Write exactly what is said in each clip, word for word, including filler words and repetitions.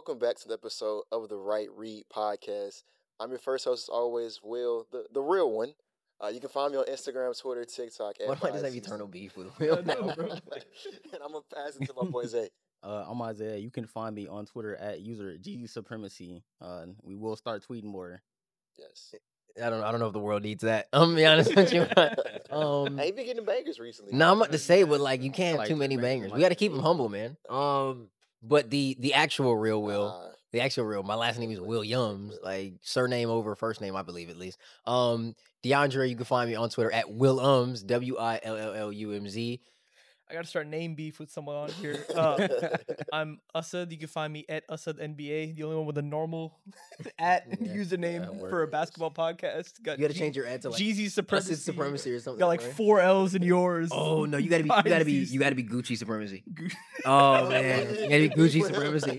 welcome back to the episode of the Right Read podcast. I'm your first host, as always, Will, the, the real one. Uh, you can find me on Instagram, Twitter, TikTok. Why At do I just have Bias eternal Houston. beef with Will I now? know, bro. and I'm gonna pass it to my boy Zay. Uh, I'm Isaiah. You can find me on Twitter at user G Supremacy. Uh, we will start tweeting more. Yes. I don't. I don't know if the world needs that. I'm gonna be honest with you. um, Hey, you been getting bangers recently. no, I'm about to say, but like, you can't have Like, too many bangers bangers. might We got to be keep them cool. humble, man. Um, but the the actual real Will, Uh, the actual real. My last name is Williams, like surname over first name, I believe at least. Um, DeAndre, you can find me on Twitter at Willums, W I L L L U M Z. I gotta start name beef with someone on here. Uh, I'm Asad. You can find me at Asad N B A, the only one with a normal at Yeah, username that for a works. basketball podcast. Got You got to G- change your ad to like Jeezy Supremacy. Us's Supremacy or something. Got like right? four L's in yours. Oh no, you gotta be, you gotta be, you gotta be Gucci Supremacy. Oh man, you gotta be Gucci Supremacy.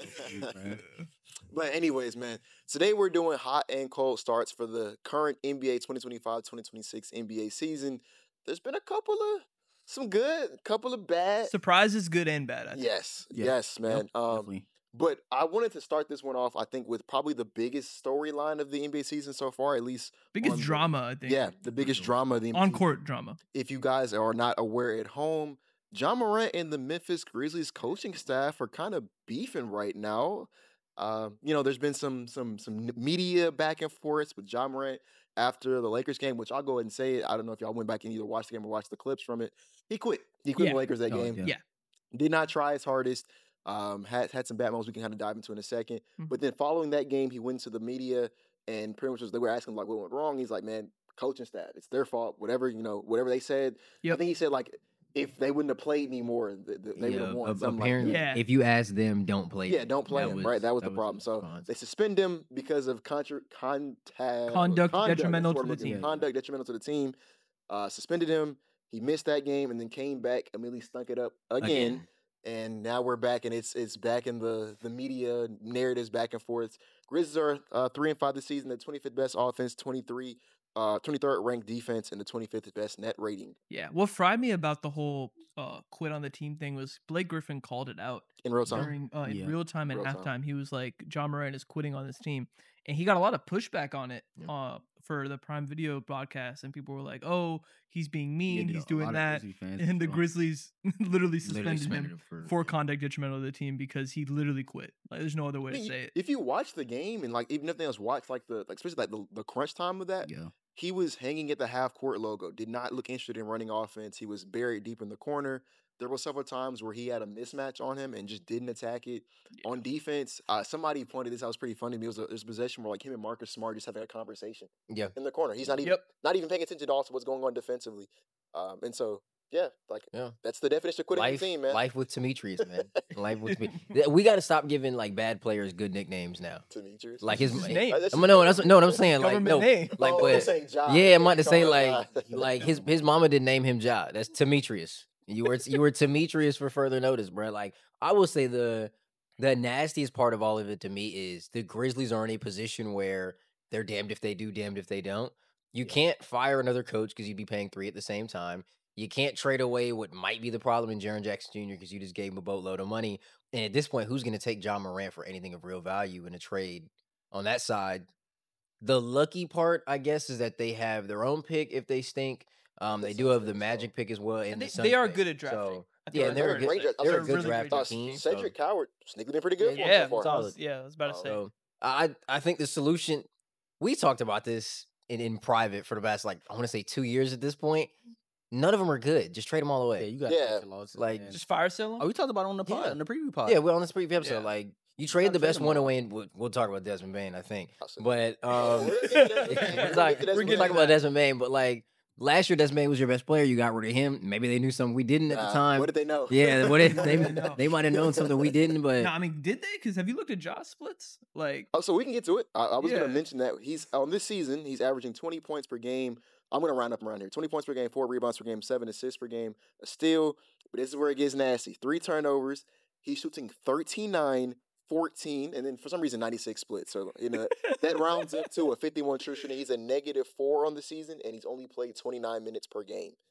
But anyways, man, today we're doing hot and cold starts for the current N B A twenty twenty-five twenty twenty-six N B A season. There's been a couple of some good, couple of bad. Surprises, good and bad. I think. Yes, Yeah. yes, man. Yep, um, definitely. but I wanted to start this one off, I think, with probably the biggest storyline of the N B A season so far, at least. Biggest on the- drama, I think. Yeah, the biggest drama of the N B A On season. court drama. If you guys are not aware at home, John Morant and the Memphis Grizzlies coaching staff are kind of beefing right now. Uh, you know, there's been some some some n- media back and forth with John Morant after the Lakers game, which I'll go ahead and say it. I don't know if y'all went back and either watched the game or watched the clips from it. He quit. He quit Yeah. the Lakers that Oh, game. yeah. Yeah. Did not try his hardest. Um, had had some bad moments we can kind of dive into in a second. Mhm. But then following that game, he went to the media and pretty much was they were asking like what went wrong. He's like, man, coaching staff, it's their fault. Whatever you know, whatever they said. I Yep. think he said like if they wouldn't have played me more, th- th- they would have won. ap- something like apparently, that. Yeah. if you ask them, don't play. Yeah, don't play That him. was- right, that was that the was problem. his So response. they suspend him because of contra- contact Conduct detrimental that's what to I'm the looking- team. Conduct detrimental to the team. Uh, suspended him. He missed that game and then came back. Immediately stunk it up again. Again. And now we're back, and it's it's back in the the media narratives back and forth. Grizzlies are uh, three and five this season. The twenty-fifth best offense, twenty-three, uh, twenty-third ranked defense, and the twenty-fifth best net rating Yeah. What fried me about the whole uh, quit on the team thing was Blake Griffin called it out in real time. during uh, in Yeah. real time and Real halftime. time. He was like, John Morant is quitting on this team, and he got a lot of pushback on it Yeah. uh, for the Prime Video broadcast, and people were like, "Oh, he's being Yeah, mean, dude, he's a doing lot of that," Grizzly fans and the feel- Grizzlies literally Literally suspended suspended him him for, for conduct detrimental to the team because he literally quit. Like, there's no other way I to mean, say it. If you watch the game and like even if they else watch like the like especially like the, the crunch time of that, Yeah. he was hanging at the half court logo. Did not look interested in running offense. He was buried deep in the corner. There were several times where he had a mismatch on him and just didn't attack it. On defense, uh, somebody pointed this out. It was pretty funny. to me. It was a, it was a possession where like him and Marcus Smart just having a conversation yeah, in the corner. He's not even Yep. not even paying attention to also what's going on defensively. Um, and so yeah, like Yeah. that's the definition of quitting life, the team, man. life with Demetrius, man. Life with me. We got to stop giving like bad players good nicknames now. Demetrius. Like his, His eh, name. Uh, that's I'm his no, name. that's no, what I'm saying like Government no, name. like oh, but I'm saying Ja. yeah, I'm about to Call say him like Ja. like his his mama didn't name him Ja. That's Demetrius. You were you were Demetrius for further notice, bro. Like I will say the the nastiest part of all of it to me is the Grizzlies are in a position where they're damned if they do, damned if they don't. You Yeah. can't fire another coach because you'd be paying three at the same time. You can't trade away what might be the problem in Jaren Jackson Junior because you just gave him a boatload of money. And at this point, who's going to take John Morant for anything of real value in a trade on that side? The lucky part, I guess, is that they have their own pick if they stink. Um, The they do Suns have the think so. Magic pick as well, and, And the they, Suns they are pick. good at drafting. So, I think yeah, and they're, they're a a good, great draft- they're a they're good really great drafting Uh, drafting team. Cedric so, Coward sneakily been pretty good. for 'em Yeah, so far. so I was, Solid. yeah, I was about to Oh, say. so I I think the solution we talked about this in, in private for the past like I want to say two years at this point. None of them are good. Just trade them all Yeah, away. you got Yeah. Like, just Just fire sale him? oh, we talked about it on the pod, Yeah. on the preview pod. Yeah, we're on this previous episode. Yeah. Like you Gotta trade the trade best them one all. away, and we'll, we'll talk about Desmond Bain, I think. I'll say- But Oh, um, we're gonna get to Desmond Bain. We're it's gonna like get to we're Desmond talking Bain. about Desmond Bain, but like last year, Desmond Bain was your best player. You got rid of him. Maybe they knew something we didn't at the Nah, time. What did they know? Yeah, what if they They know. they might have known something we didn't, but No, I mean, did they? Because have you looked at Josh splits? Like, Oh, so we can get to it. I, I was Yeah. going to mention that he's on this season. He's averaging twenty points per game. I'm going to round up around here: twenty points per game, four rebounds per game, seven assists per game, a steal. But this is where it gets nasty: three turnovers. He's shooting thirteen nine, fourteen, and then for some reason ninety-six split. So in a, that rounds up to a fifty-one true shooting. He's a negative four on the season, and he's only played twenty-nine minutes per game.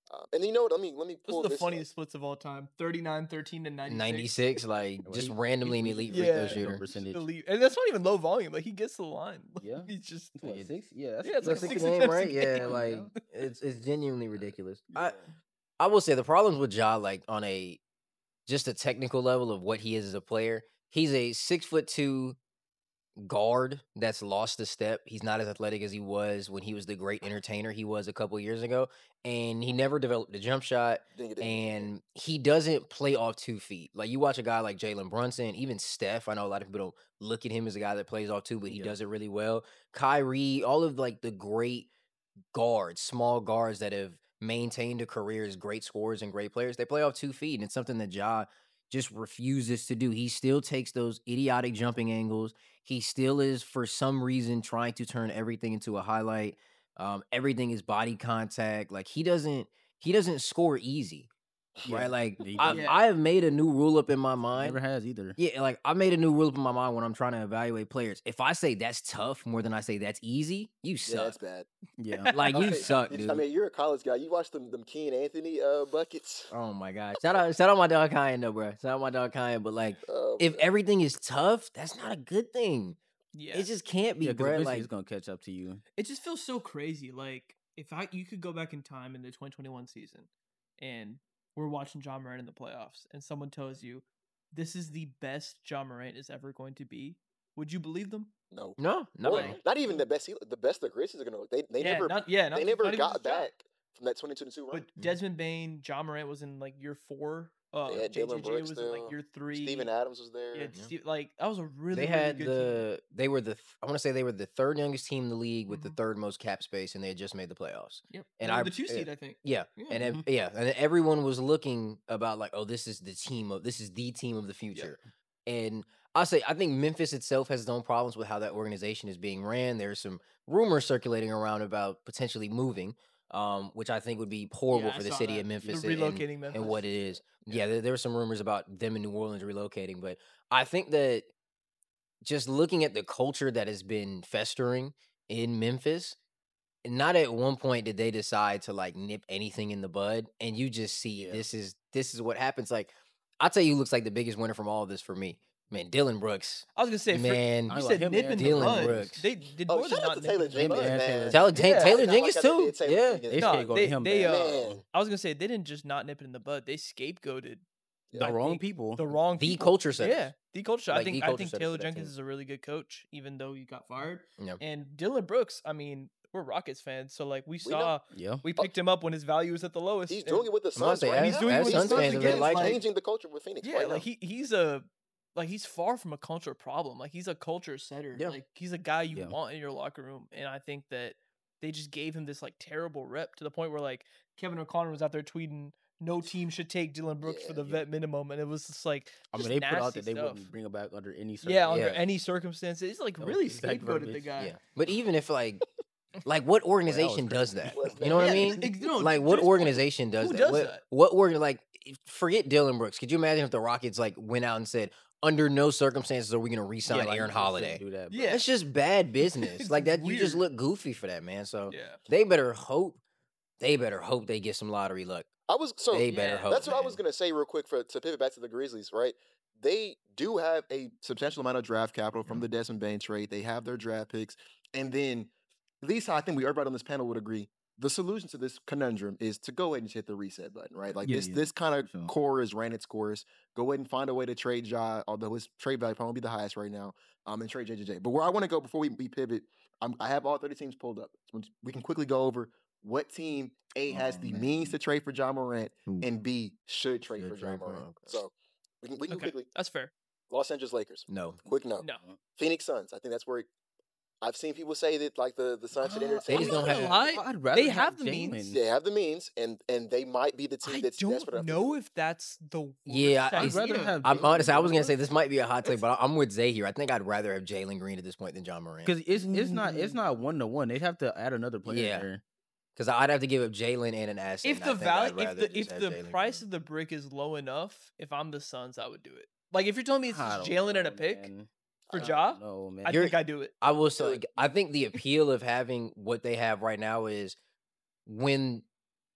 Uh, and you know what? Let me let me Those pull are the this up. funniest splits of all time. thirty-nine, thirteen, and ninety-six. ninety-six, like Well, just he- randomly an he's elite leading free Yeah. throw field shooter. percentage. Elite. And that's not even low volume. Like he gets to the line. Yeah. He's just What, Yeah. six? Yeah, that's, Yeah, it's like That's six the game, attempts a right? Yeah, game. like Yeah. it's it's genuinely ridiculous. Yeah. I I will say the problems with Ja, like on a just a technical level of what he is as a player, he's a six foot two guard that's lost a step. He's not as athletic as he was when he was the great entertainer he was a couple years ago, and he never developed a jump shot. Didn't get the energy. And he doesn't play off two feet. Like you watch a guy like Jalen Brunson, even Steph. I know a lot of people don't look at him as a guy that plays off two, but he Yeah. does it really well. Kyrie, all of like the great guards, small guards that have maintained a career as great scorers and great players, they play off two feet, and it's something that Ja just refuses to do. He still takes those idiotic jumping angles. He still is, for some reason, trying to turn everything into a highlight. Um, everything is body contact. Like he doesn't, he doesn't score easy, Yeah. right? Like Yeah, he I, doesn't. Yeah. I have made a new rule up in my mind. Never has either. Yeah, like I made a new rule up in my mind when I'm trying to evaluate players. If I say that's tough more than I say that's easy, you Yeah, suck. that's bad. Yeah. Like you Okay, suck, you- dude. I mean, you're a college guy. You watch them them Keen Anthony uh buckets. Oh my god! Shout out, shout out my dog Kyan though, bro. Shout out my dog Kyan. But like, Oh, if man. everything is tough, that's not a good thing. Yeah. It just can't be, Yeah, because bro. eventually Like, it's gonna catch up to you. It just feels so crazy. Like if I you could go back in time in the twenty twenty-one season, and we're watching John Morant in the playoffs, and someone tells you this is the best John Morant is ever going to be, would you believe them? no, no, no. Or not even the best. he- The best the Grizzlies are gonna. They they yeah, never not, yeah, not, they not never even got just Ja. back from that twenty twenty-two run. But Desmond Bain, John Morant was in like year four. Uh, They had J J Dylan J Brooks was in like still. year three. Steven Adams was there. Yeah, Yeah. Steve, like that was a really They really had good team. the, they were the, th- I want to say they were the third youngest team in the league with the Mhm. third most cap space, and they had just made the playoffs. Yep. and And I I- the two yeah. seed, I think. Yeah, Yeah. and ev- Mhm. yeah, and everyone was looking about like, oh, this is the team of, this is the team of the future. And I say, I think Memphis itself has its own problems with how that organization is being ran. There's some rumors circulating around about potentially moving, um, which I think would be horrible Yeah, I for the saw city that. of They're Memphis and, relocating Memphis. and what it is. Yeah, there, there were some rumors about them in New Orleans relocating, but I think that just looking at the culture that has been festering in Memphis, not at one point did they decide to like nip anything in the bud, and you just see Yeah. this is this is what happens. Like I'll tell you, who looks like the biggest winner from all of this for me, man. Dylan Brooks, I was gonna say, for, man. I you like said him nip and in the Dylan bud. Brooks. They did Oh, more shout than out not to nip Taylor in the Jenkins, bud. and man. Taylor Taylor, Yeah. Taylor Not like I Jenkins did too. Taylor Yeah, Jenkins. They No, should go they, to him they bad. uh, Man. I was gonna say they didn't just not nip it in the bud. They scapegoated The I wrong think people. the wrong the people. culture setters. Yeah, the culture. I Like, think the I culture think setters Taylor for that Jenkins team. is a really good coach, even though he got fired. Yeah. And Dylan Brooks, I mean, we're Rockets fans, so like we We know. saw Yeah. we picked him up when his value was at the lowest. He's and- doing it with the I'm about to Suns say, right as- now. doing it as with the Suns Suns fans, if they again, like like- him, changing the culture with Phoenix Yeah, right like now. he he's a like he's far from a culture problem. Like he's a culture setter. Yeah. Like he's a guy you Yeah. want in your locker room. And I think that they just gave him this like terrible rep to the point where like Kevin O'Connor was out there tweeting, "No team should take Dylan Brooks for Yeah, the yeah. vet minimum," and it was just like I mean, just they put out nasty that they stuff. wouldn't bring him back under any Yeah, under Yeah. any circumstances, it's like That was really the exact scapegoated the verbiage. guy. yeah. But even if like, like what organization does crazy. that? Well, You know what I Yeah, mean? ex- no, Like to what his point, organization does who that? does what, that? what organ like if- forget Dylan Brooks. Could you imagine if the Rockets like went out and said, under no circumstances are we gonna re-sign Yeah, like, Aaron you shouldn't Holiday? Do that, bro. Yeah. That's just bad business. It's like that you just weird. look goofy for that, man. So Yeah. they better hope they better hope they get some lottery luck. I was so they better yeah, hope. that's what I man. was gonna say real quick for to pivot back to the Grizzlies, right? They do have a substantial amount of draft capital from the Desmond Bain trade. They have their draft picks, and then at least I think we everybody on this panel would agree. The solution to this conundrum is to go ahead and just hit the reset button, right? Like Yeah, this, yeah, this kind of sure. core is ran its course. Go ahead and find a way to trade Ja, although his trade value probably won't be the highest right now. Um, and trade J J J. But where I want to go before we, we pivot, I'm, I have all thirty teams pulled up. So we can quickly go over what team A has Oh, the man. means to trade for John Morant, Ooh. and B should trade Should for trade John for- Morant. okay. So we can we can Okay, quickly that's fair. Los Angeles Lakers. No. Quick note. No, Phoenix Suns. I think that's where it, I've seen people say that like the the Suns should Uh, entertain. They just I'm don't not have- gonna lie. I'd rather They have the Jalen. means. They have the means, and and they might be the team I that's desperate don't enough to know do it. if that's the worst Yeah, I- I'd It's- rather idea. have. I'm Jalen honest. I was gonna Brunson. say this might be a hot take, but I'm with Zay here. I think I'd rather have Jalen Green at this point than John Morant. Because it's it's not it's not one to one. They'd have to add another player Yeah. there. Because I'd have to give up Jalen and an asset. If and I the think value, I'd if rather the just if have the Jalen price Green. of the brick is low enough, if I'm the Suns, I would do it. Like if you're telling me it's I just don't Jalen and a know, pick man. for I don't Ja, No man. I You're- think I do it. I will say, Good. like, I think the appeal of having what they have right now is when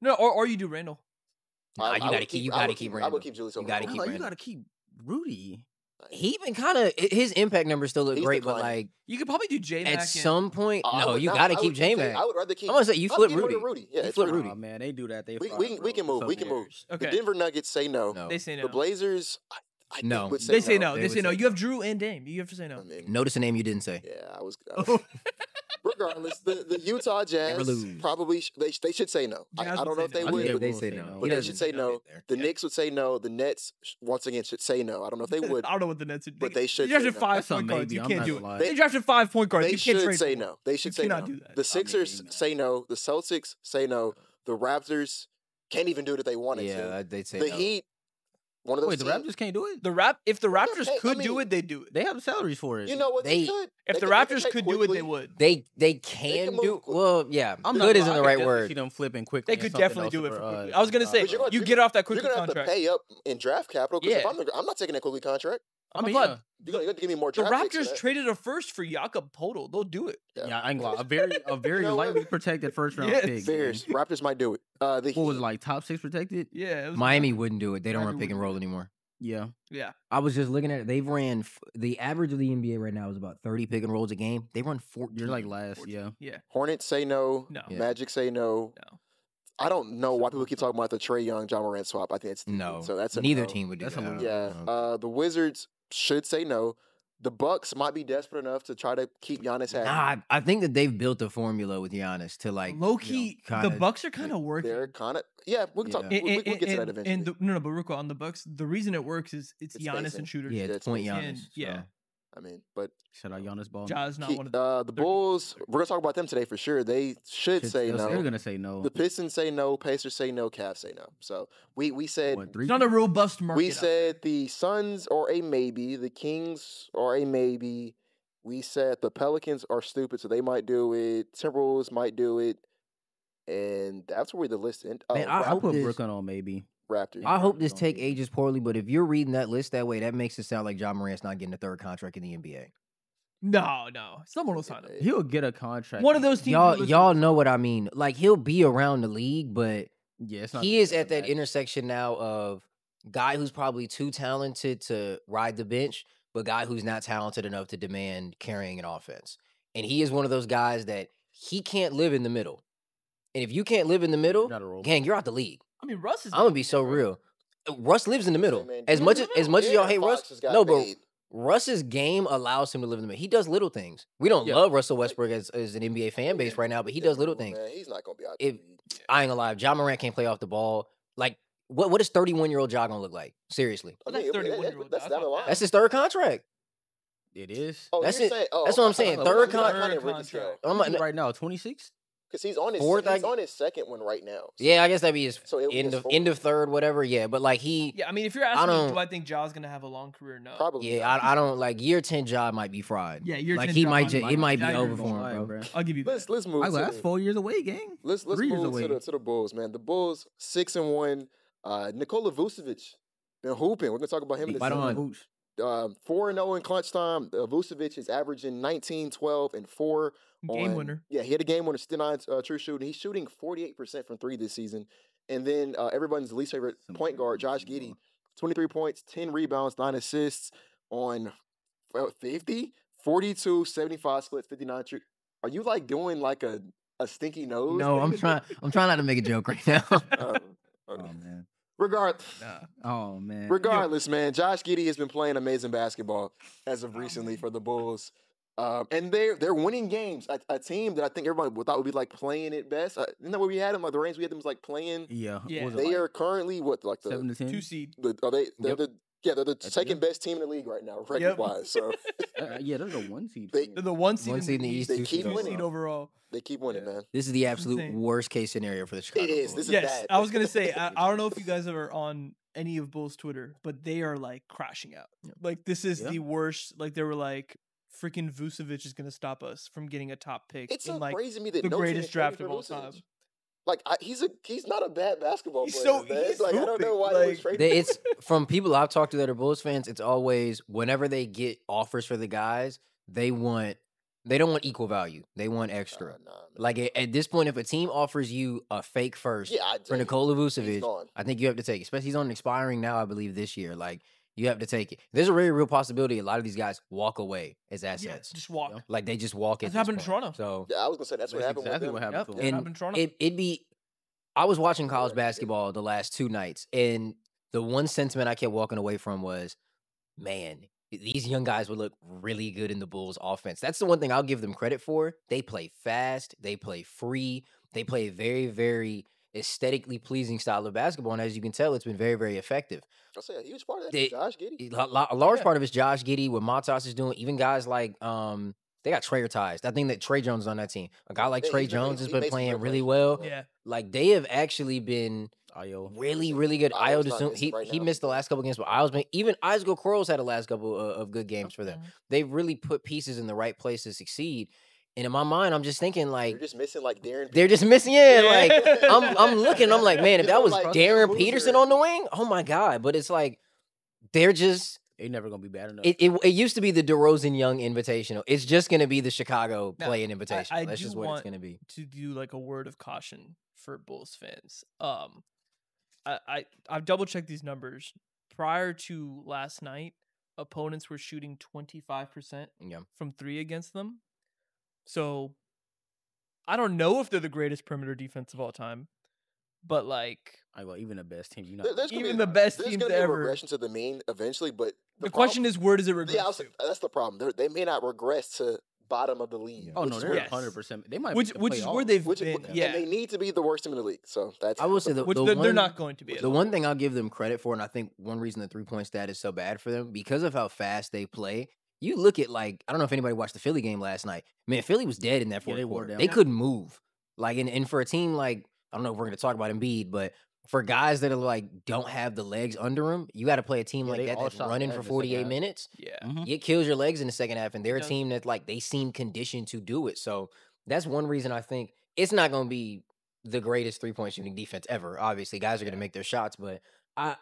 No, or or you do Randall. Nah, I- you I gotta would keep. You I gotta would keep I Randall. would keep Julius You over gotta Randall. keep Like, you Randall. gotta keep Rudy. He been kind of his impact numbers still look He's great, but declining. like You could probably do J Mac. at some point, I no, would you not. gotta I keep would J J- Mac. I would rather keep. I'm gonna say you I'd flip get rid of Rudy. Rudy. Yeah, You it's flip Rudy. Rudy. Oh man, they do that. They We, fuck, we, can- we bro. can move. Fuck We can move. Bears. The Okay. Denver Nuggets say no. No. They say no. The Blazers, I- I No. would say They say no. no. They They would say no. say You have Drew and Dame. You have to say I no. mean, Notice a name you didn't say. yeah, I was. Oh. Regardless, the, the Utah Jazz lose. probably sh- they they should say no. I, Jazz I would don't know say if they no. I would, think but, they will say say no. no. He but they doesn't should say get no. there. The Yeah. Knicks would say no. The Nets sh- once again should say no. I don't know if they would. I don't know what the Nets would. But they should They drafted say no. five That's a point guards. maybe, You I'm can't not do gonna it. lie. They, They- drafted five point guards. They You can't should trade say for them. no. They should You say cannot no. do that. The I Sixers mean, say no. The Celtics say no. The Raptors can't even do it if they wanted Yeah, to. that- they'd say The no. Heat, one of those Wait, the teams- Raptors can't do it. The rap. If the Well, Raptors they- I could do mean, it, they'd do it. They have the salaries for it. You know what? They, They- could. If They the could- they could Raptors trade could do it, quickly. they would. They they can can move do quick. well. Yeah, I'm good not isn't gonna the lie, I right could word. See them flipping quickly. They and could something definitely else do it for, for uh, quickly. I was gonna say But you're gonna- you you're get off that You're quicker gonna have contract. to pay up in draft capital because if Yeah. I'm, the, I'm not taking a quickly contract. I I'm mean, glad. yeah, You're gonna, you're gonna give me more The draft picks for Raptors that. traded a first for Jakob Podol. They'll do it. Yeah. yeah, I ain't gonna lie. A very, a very know what? lightly protected first round Yes. pick. Bears, man. Raptors might do it. Uh, the What was Heat- it, like top six protected? Yeah. It was Miami wouldn't do it. They don't Miami run pick and wouldn't roll do it. anymore. Yeah. Yeah. I was just looking at it. They've ran f- the average of the N B A right now is about thirty pick and rolls a game. They run fourteen. You're like last. Yeah. Yeah. Hornets say no. No. Yeah. Magic say no. No. I don't know why people keep talking about the Trey Young, John Morant swap. I think it's No, So that's a neither no. team would do That's a that. I little- don't Yeah. know. Uh, the Wizards should say no. The Bucks might be desperate enough to try to keep Giannis happy. Nah, I, I think that they've built a formula with Giannis to like Low you know, key, the kinda- Bucks are kind of working. They're kind of yeah. We can talk. Yeah. We, And, we, and, we'll get to that and- eventually. and the, no, no, but real quick on the Bucks, the reason it works is it's, It's Giannis spacing. and shooters. Yeah, Yeah, it's it's point amazing. Giannis. And, yeah. so. I mean, but Shout out Giannis Ball. Ja's not he- one of the. uh, the they're- Bulls. We're gonna talk about them today for sure. They should say They're- no. They're gonna say no. The Pistons say no. Pacers say no. Cavs say no. So we we said What, three? It's not a robust market. we out said the Suns are a maybe. The Kings are a maybe. We said the Pelicans are stupid, so they might do it. Timberwolves might do it, and that's where the list end. Oh, Man, I I hope put this- Brooklyn on maybe. Raptors. I hope this Don't take do it. ages poorly, but if you're reading that list that way, that makes it sound like John Morant's not getting a third contract in the N B A. No, no, someone will sign him. He'll get a contract. One of those teams. Y'all, will listen y'all to know what I mean. Like he'll be around the league, but Yeah, it's not he gonna is be a at that match. intersection now of guy who's probably too talented to ride the bench, but guy who's not talented enough to demand carrying an offense. And he is one of those guys that he can't live in the middle. And if you can't live in the middle, Not a role. gang, you're out the league. I mean, Russ is. I'm gonna be so real. Uh, Russ lives in the middle. man, As he much lives as in the as middle. much as y'all De'Aaron hate Russ, Fox just got no, but paid. Russ's game allows him to live in the middle. He does little things. We don't Yeah. love Russell Westbrook as, as an N B A fan base Yeah. right now, but he Yeah, does little come on, things. Man, he's not gonna be out. If- the league. I ain't gonna lie, John Morant can't play off the ball. Like, what what is thirty-one year old Ja gonna look like? Seriously, I But that's mean, it- thirty-one-year-old That's That's down the not line. bad. that's his third contract. It is. Oh, that's you're it. saying- oh, That's what I'm I- saying. I- Third I'm not con- counting Third rookie scale. contract. I'm What is not, it right now, twenty-six. Because he's on his Fourth, he's I- on his second one right now. So- yeah, I guess that'd be his So it would be end his of fourth. end of third, whatever. Yeah, but like he, Yeah, I mean, if you're asking me, don't- do I think Ja's gonna have a long career? No. Probably. yeah, not. I, I don't like year ten job might be fried. Yeah, year like ten he Ja might might just be it might be fried. over I for agree. him, Lie, bro. bro. I'll give you that. Let's let's move. I to that's the- four years away, gang. Let's let's Three years move away. to the to the Bulls, man. The Bulls six and one. Uh, Nikola Vucevic been hooping. We're gonna talk about him in a Right second. on. Hooch. Um, four and zero in clutch time. Uh, Vucevic is averaging nineteen, twelve, and four. Game on- winner. Yeah, he had a game winner, still nine uh, true shooting. He's shooting forty-eight percent from three this season. And then uh, everyone's least favorite point guard, Josh Giddey, twenty-three points, ten rebounds, nine assists on well, fifty, forty-two, seventy-five splits, fifty-nine true. Are you like doing like a, a stinky nose? No, I'm trying. I'm trying not to make a joke right now. Oh, Oh okay. man. Regard, Nah. Oh man. regardless, man, Josh Giddey has been playing amazing basketball as of recently for the Bulls. Um, and they're they're winning games. A, a team that I think everybody would- thought would be like playing it best. Uh, isn't that where we had them? Like the range we had them was like playing. Yeah. Yeah. Was it They like are currently what like seven the, to ten. Two seed. the are they they're Yep. the yeah they're the That's second good. best team in the league right now record wise. So Uh, yeah, they're the one seed. They- for me. They're the one seed, One in seed in the the East, East, they two keep seed two winning. seed overall. they keep winning, Yeah. man. This is the absolute insane. worst case scenario for the Chicago is. Bulls. This is- Yes, bad. I was gonna say I, I don't know if you guys are on any of Bulls Twitter, but they are like crashing out. Like this is Yeah. the worst. Like they were like, freaking Vucevic is gonna stop us from getting a top pick. It's in so like crazy to me that the no team greatest is trading draft for of all Vucevic. time. Like I, he's a he's not a bad basketball He's player. so- man. he's like I don't know hooping, why they was like- trading. They, for it's from people I've talked to that are Bulls fans. It's always whenever they get offers for the guys, they want they don't want equal value. They want him. extra. Nah, nah, man. Like at, at this point, if a team offers you a fake first yeah, I for tell you, Nikola he's Vucevic, gone. I think you have to take it. Especially he's on expiring now, I believe this year. Like you have to take it. There's a very real possibility a lot of these guys walk away as Yeah, assets. just walk. Yeah. Like they just walk. That's at this happened to point. Toronto. So Yeah, I was gonna say that's, what That's happened. exactly with what them. happened to Yep, him. it And happened in Toronto. it it'd be. I was watching college basketball the last two nights, and the one sentiment I kept walking away from was man, these young guys would look really good in the Bulls offense. That's the one thing I'll give them credit for. They play fast, they play free, they play a very, very aesthetically pleasing style of basketball. And as you can tell, it's been very, very effective. I'll say a huge part of that They- is Josh Giddey. A lo- a large Yeah. part of it's Josh Giddey, what Matas is doing. Even guys like um, they got Trey Ties. I think that Trey Jones is on that team. A guy like Yeah, Trey he's been- Jones has he been made some playing great really plays. well. Yeah. Like they have actually been Ayo. really, really good. Io's Io not Dosunmu, missing he right he now. missed the last couple games, but Io's been even Isaac Crowell's had the last couple of, of good games for them. Mhm. They've really put pieces in the right place to succeed. And in my mind, I'm just thinking They're like just missing like Darren. they're just missing. Yeah, like Yeah. I'm I'm looking. I'm like, man, if You that know, was like, Darren Boozer- Peterson on the wing, oh my god. But it's like they're just. They never gonna be bad enough. It, it it used to be the DeRozan Young Invitational. It's just gonna be the Chicago Now, Play-in Invitational. I That's do just what want- it's gonna be. To do like a word of caution for Bulls fans. Um, I, I I've double checked these numbers. Prior to last night, opponents were shooting twenty-five percent Yeah. from three against them. So I don't know if they're the greatest perimeter defense of all time, but like I well, even the best team, you know. There- there's gonna even be, the best there's teams gonna be a ever. regression to the mean eventually, but The, the, question problem, is, where does it regress yeah, I was- to? that's the problem. They're, they may not regress to bottom of the league. Oh which no, is they're where- Yes. hundred percent. They might, Which make the which is where playoffs. they've which, been. and Yeah, they need to be the worst team in the league. So that's I will say the, which the they're, one, they're not going to be. at The all. one thing I'll give them credit for, and I think one reason the three point stat is so bad for them, because of how fast they play. You look at like I don't know if anybody watched the Philly game last night. Man, Philly was dead in that Yeah, fourth they were quarter. down. They Yeah. couldn't move. Like and, and for a team like I don't know if we're gonna talk about Embiid, but for guys that are like don't have the legs under them, you got to play a team Yeah, like they that all that's shot running bad for in the second forty-eight half. minutes. Yeah, Mhm. It kills your legs in the second half, and they're a does. team that like they seem conditioned to do it. So that's one reason I think it's not going to be the greatest three point shooting defense ever. Obviously, guys are going to Yeah. make their shots, but I,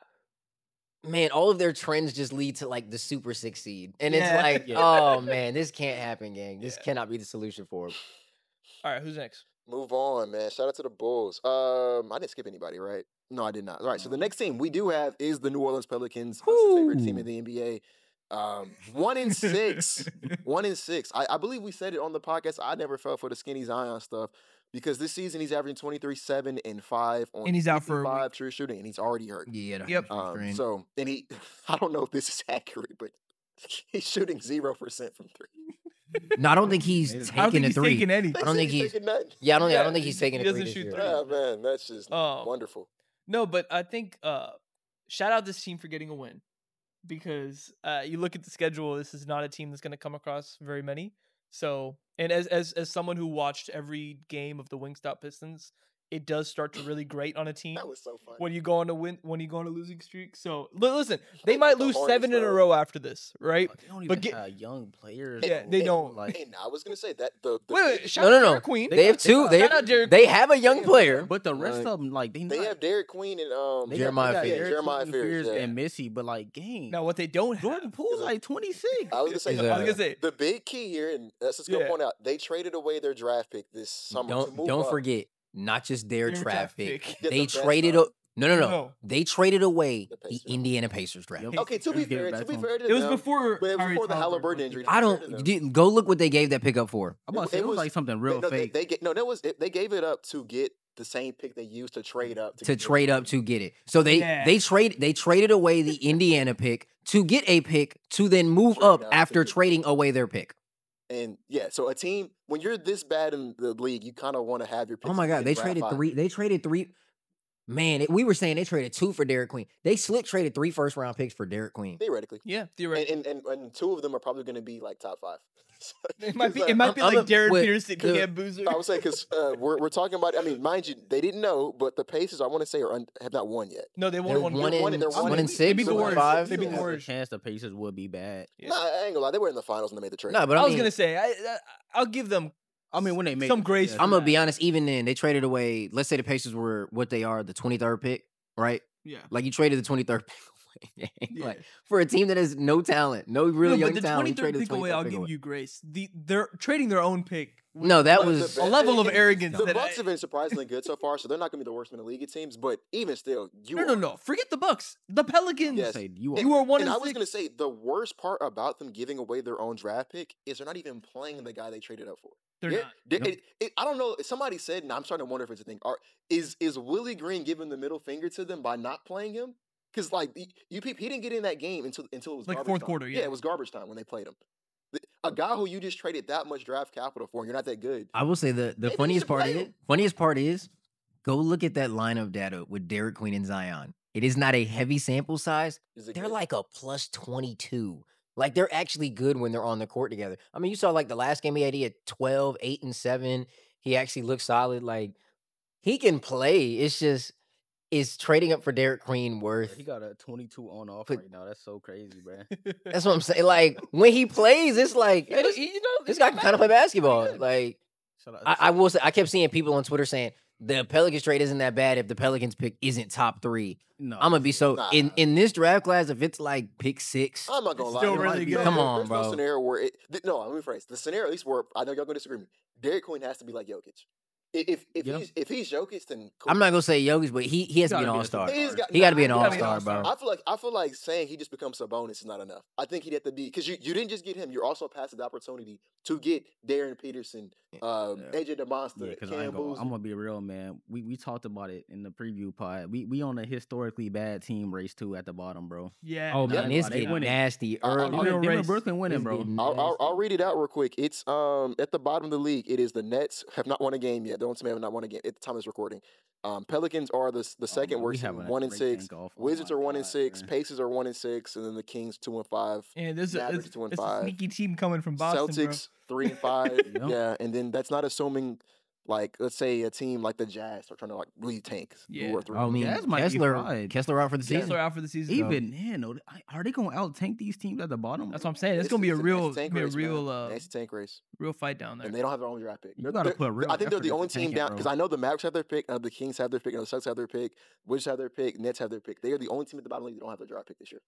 man, all of their trends just lead to like the super six seed, and Yeah. it's like, Yeah. oh man, this can't happen, gang. This Yeah. cannot be the solution for them. All right, who's next? Move on, man. Shout out to the Bulls. Um, I didn't skip anybody, right? No, I did not. All right, so the next team we do have is the New Orleans Pelicans, what's the favorite team in the N B A. Um, one in six, one in six. I, I believe we said it on the podcast. I never fell for the skinny Zion stuff because this season he's averaging twenty-three, seven, and five on And he's out for a fifty-five true shooting, and he's already hurt. Yeah. Yep. Um, so, and he, I don't know if this is accurate, but he's shooting zero percent from three. no, I don't think he's I don't taking I don't think a he's three. taking any. I don't think he's he's- taking nothing. Yeah, I don't. I Yeah, don't think he's he- taking he a three doesn't this shoot year. threes. Yeah, man, that's just Um, wonderful. No, but I think uh shout out this team for getting a win because uh you look at the schedule, this is not a team that's going to come across very many. So, and as as as someone who watched every game of the Wingstop Pistons, it does start to really grate on a team That was so funny. when you go on a win when you go on a losing streak. So, li- listen, they might The lose Hornets, seven in a though. row after this, right? They don't even But get- have young players. Yeah, though. they don't. Like, And I was gonna say that the, the Wait, wait, big- shout No, no, out no. Derek Queen. They have got- they two. got- They shout out have, Derek they Queen. have a young player. but the rest Like, of them, like they, they not, have Derek Queen and um they got- Jeremiah they got Fears. Derek Jeremiah Queen, Fears, yeah. and Missy, but like, gang, Now, what they don't have, Jordan Poole's like twenty six. I was gonna say, Is, the, I was uh, gonna say, the big key here, and that's just gonna Yeah. point out, they traded away their draft pick this summer to Don't move don't up. forget, not just their Their draft draft pick. pick. Get They the best traded. out. A, no, no, no, No. They traded away The the Pacers. Indiana Pacers draft. Yep. pick. Okay, to be Let's get it fair, back to be to 'em. fair to it was them, before but it was Tyrese before the Halliburton Halliburton was injury. injured. I Fair to don't. them. Dude, go look what they gave that pick up for. I'm about to say It it was was- like something They- real no, they, fake. they get no. That was it, they gave it up to get the same pick they used to trade up To get trade up to get it, so they Yeah. they trade they traded away the Indiana pick to get a pick to then move Trade up up to after get- trading away their pick. And yeah, so a team when you're this bad in the league, you kind of want to have your. Picks Oh my in god, they draft traded five. three. They traded three. Man, it- we were saying they traded two for Derek Queen. They slick traded three first round picks for Derek Queen. theoretically, Yeah, and, theoretically. and and and two of them are probably going to be like top five. It might be. Because, It might be I'm- like I'm a- Darren wait, Pearson, the- Cam Boozer. I would say because uh, we're we're talking about. I mean, mind you, they didn't know, but the Pacers, I want to say, are un, have not won yet. No, they won They're one. one game. one in they're one one in in- They six, beat the one in Warriors. five. They beat the There's a Warriors. chance the Pacers would be bad. Yeah. No, I ain't gonna lie, they were in the finals when they made the trade. No, but I, I was mean, gonna say I, I I'll give them. I mean, when they made Some it, grace yeah, for I'm gonna that. be honest. Even then, they traded away. Let's say the Pacers were what they are, the twenty-third pick, right? Yeah. Like you traded the twenty-third pick away. Yeah. Like for a team that has no talent, no real no, young but the talent. you twenty-third traded pick the away, I'll pick give away. you grace. The they're trading their own pick. No, that But the was best- a level of and- arrogance The that Bucks I- have been surprisingly good so far, so they're not gonna be the worst in the league. It seems, but even still, you No, are, no, no. Forget the Bucks. The Pelicans. Yes. say you And- You are one And and I was six. gonna say the worst part about them giving away their own draft pick is they're not even playing the guy they traded up for. They're Yeah, not. they- Nope. it- it- I don't know. Somebody said, and I'm starting to wonder if it's a thing. Are is is Willie Green giving the middle finger to them by not playing him? Because like he, you peep, he didn't get in that game until until it was Like garbage fourth time. quarter, Yeah, yeah. it was garbage time when they played him. The- A guy who you just traded that much draft capital for, and you're not that good. I will say the the Maybe you funniest should part play is him. funniest part is go look at that lineup data with Derek Queen and Zion. It is not a heavy sample size. Is it They're good? like a plus twenty-two. Like they're actually good when they're on the court together. I mean, you saw like the last game he had, he had twelve, eight, and seven. He actually looked solid. Like he can play. It's just is trading up for Derek Queen Bro, worth he got a twenty-two on off Put- right now. That's so crazy, bro. that's what I'm saying. Like when he plays, it's like hey, this, you know, this guy can kind of play basketball. Like Shout out- I, I will say, I kept seeing people on Twitter saying the Pelicans trade isn't that bad if the Pelicans pick isn't top three. no, I'm gonna be so Nah. in in this draft class. If it's like pick six, I'm not gonna It's lie. still there really might be- good. Come there- on, there's bro. No scenario where it. th- No, let me rephrase the scenario. At least where I know y'all gonna disagree with me. Derek Queen has to be like Jokic. I- If if Yeah. he's if he's Jokic, then cool. I'm not gonna say Jokic, but he he has to be an gotta be a all star. He's got- He got to be an nah, all gotta be an star, all-star. bro. I feel like I feel like saying he just becomes a bonus is not enough. I think he'd have to be because you, you didn't just get him. You're also passed the opportunity to get Darren Peterson, uh, Yeah. A J DeMonster, Yeah, because Cam I'm Boozer. gonna be real, man. We we talked about it in the preview pod. We we on a historically bad team race too at the bottom, bro. yeah. Oh Yeah, man, bro, it's they getting winning. nasty I- I- early. I- Them, real and- them and race. Brooklyn winning, It's bro. getting I'll, I'll, I'll nasty. read it out real quick. It's um at the bottom of the league. It is the Nets have not won a game yet. The only team have not won a game at the time of this recording. Um, Pelicans are the the Oh, second man, we worst, team, having a one and great six. tank off. Oh Wizards my are one and God, six. man. Pacers are one and six, and then the Kings two and five. And this is Mavericks it's, two and it's a five. sneaky team coming from Boston, Celtics three and five. Yep. Yeah, and then that's not assuming like let's say a team like the Jazz are trying to like really tank. who Yeah. are three I and mean, Jazz might be Kessler fried. Kessler out for the bro. season. Kessler out for the season. Even then, though, are they gonna out tank these teams at the bottom? That's what I'm saying. It's, It's- gonna be a it's a real, nice tank gonna be a race, man. real, uh, Nice tank race, real fight down there. and they don't have their own draft pick. You They're- gotta they're- put real I think they're effort the into only team tanking, down bro. because I know the Mavericks have their pick, uh, the Kings have their pick, and the Celtics have their pick, Wizards have their pick, Nets have their pick. They are the only team at the bottom of the league that don't have their draft pick this year.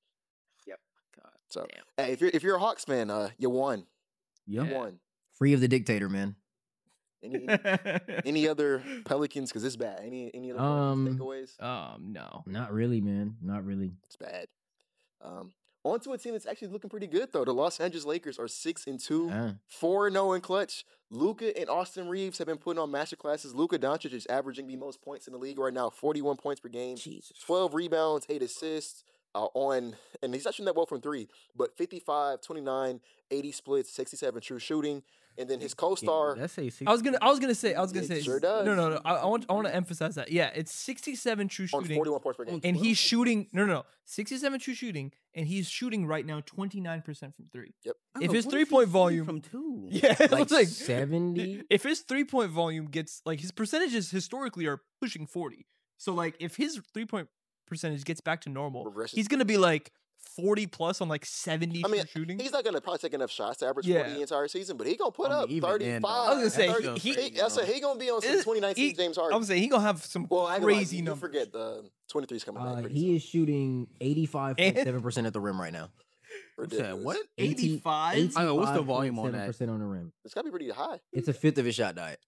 God, So, damn. hey, if you're if you're a Hawks fan, uh, you won. Yeah. You won. Free of the dictator, man. Any any other Pelicans? Because it's bad. Any any other Um, Pelicans takeaways? um, no. Not really, man. Not really. It's bad. Um, on to a team that's actually looking pretty good though. The Los Angeles Lakers are six and two, Uh, four and zero in clutch. Luka and Austin Reeves have been putting on masterclasses. Luka Doncic is averaging the most points in the league right now, forty-one points per game, Jesus. twelve rebounds, eight assists. Uh, on and he's not shooting that well from three, but fifty-five, twenty-nine, eighty splits, sixty-seven true shooting, and then his co-star. Let's say I was gonna, I was gonna say, I was gonna It say, sure no, no, does. no. I, I want, I want to emphasize that. Yeah, it's sixty-seven true on shooting, forty-one points per game. and he's shooting. No, no, no, sixty-seven true shooting, and he's shooting right now twenty-nine percent from three. Yep. If Bro, his what three is he point shooting volume- from two, Yeah, that's Like what I'm saying. seventy. If his three point volume gets like his percentages historically are pushing forty, so like if his three point percentage gets back to normal, Regresses. he's gonna be like forty plus on like seventy I mean, true shooting. He's not gonna probably take enough shots to average Yeah. forty the entire season, but he gonna put I mean, up even then, though, thirty-five. I was gonna say, thirty that's he- still he, crazy, I said bro. he gonna be on some It- twenty nineteen he- James I Harden. was saying he gonna have some Well, I ain't gonna lie, crazy you numbers. forget the twenty-three's coming back. Uh, pretty he soon. is shooting eighty-five point seven percent at the rim right now. Ridiculous. what? eighty-five? I know, what's the volume on that? percent on the rim. It's gotta be pretty high. It's a fifth of his shot diet.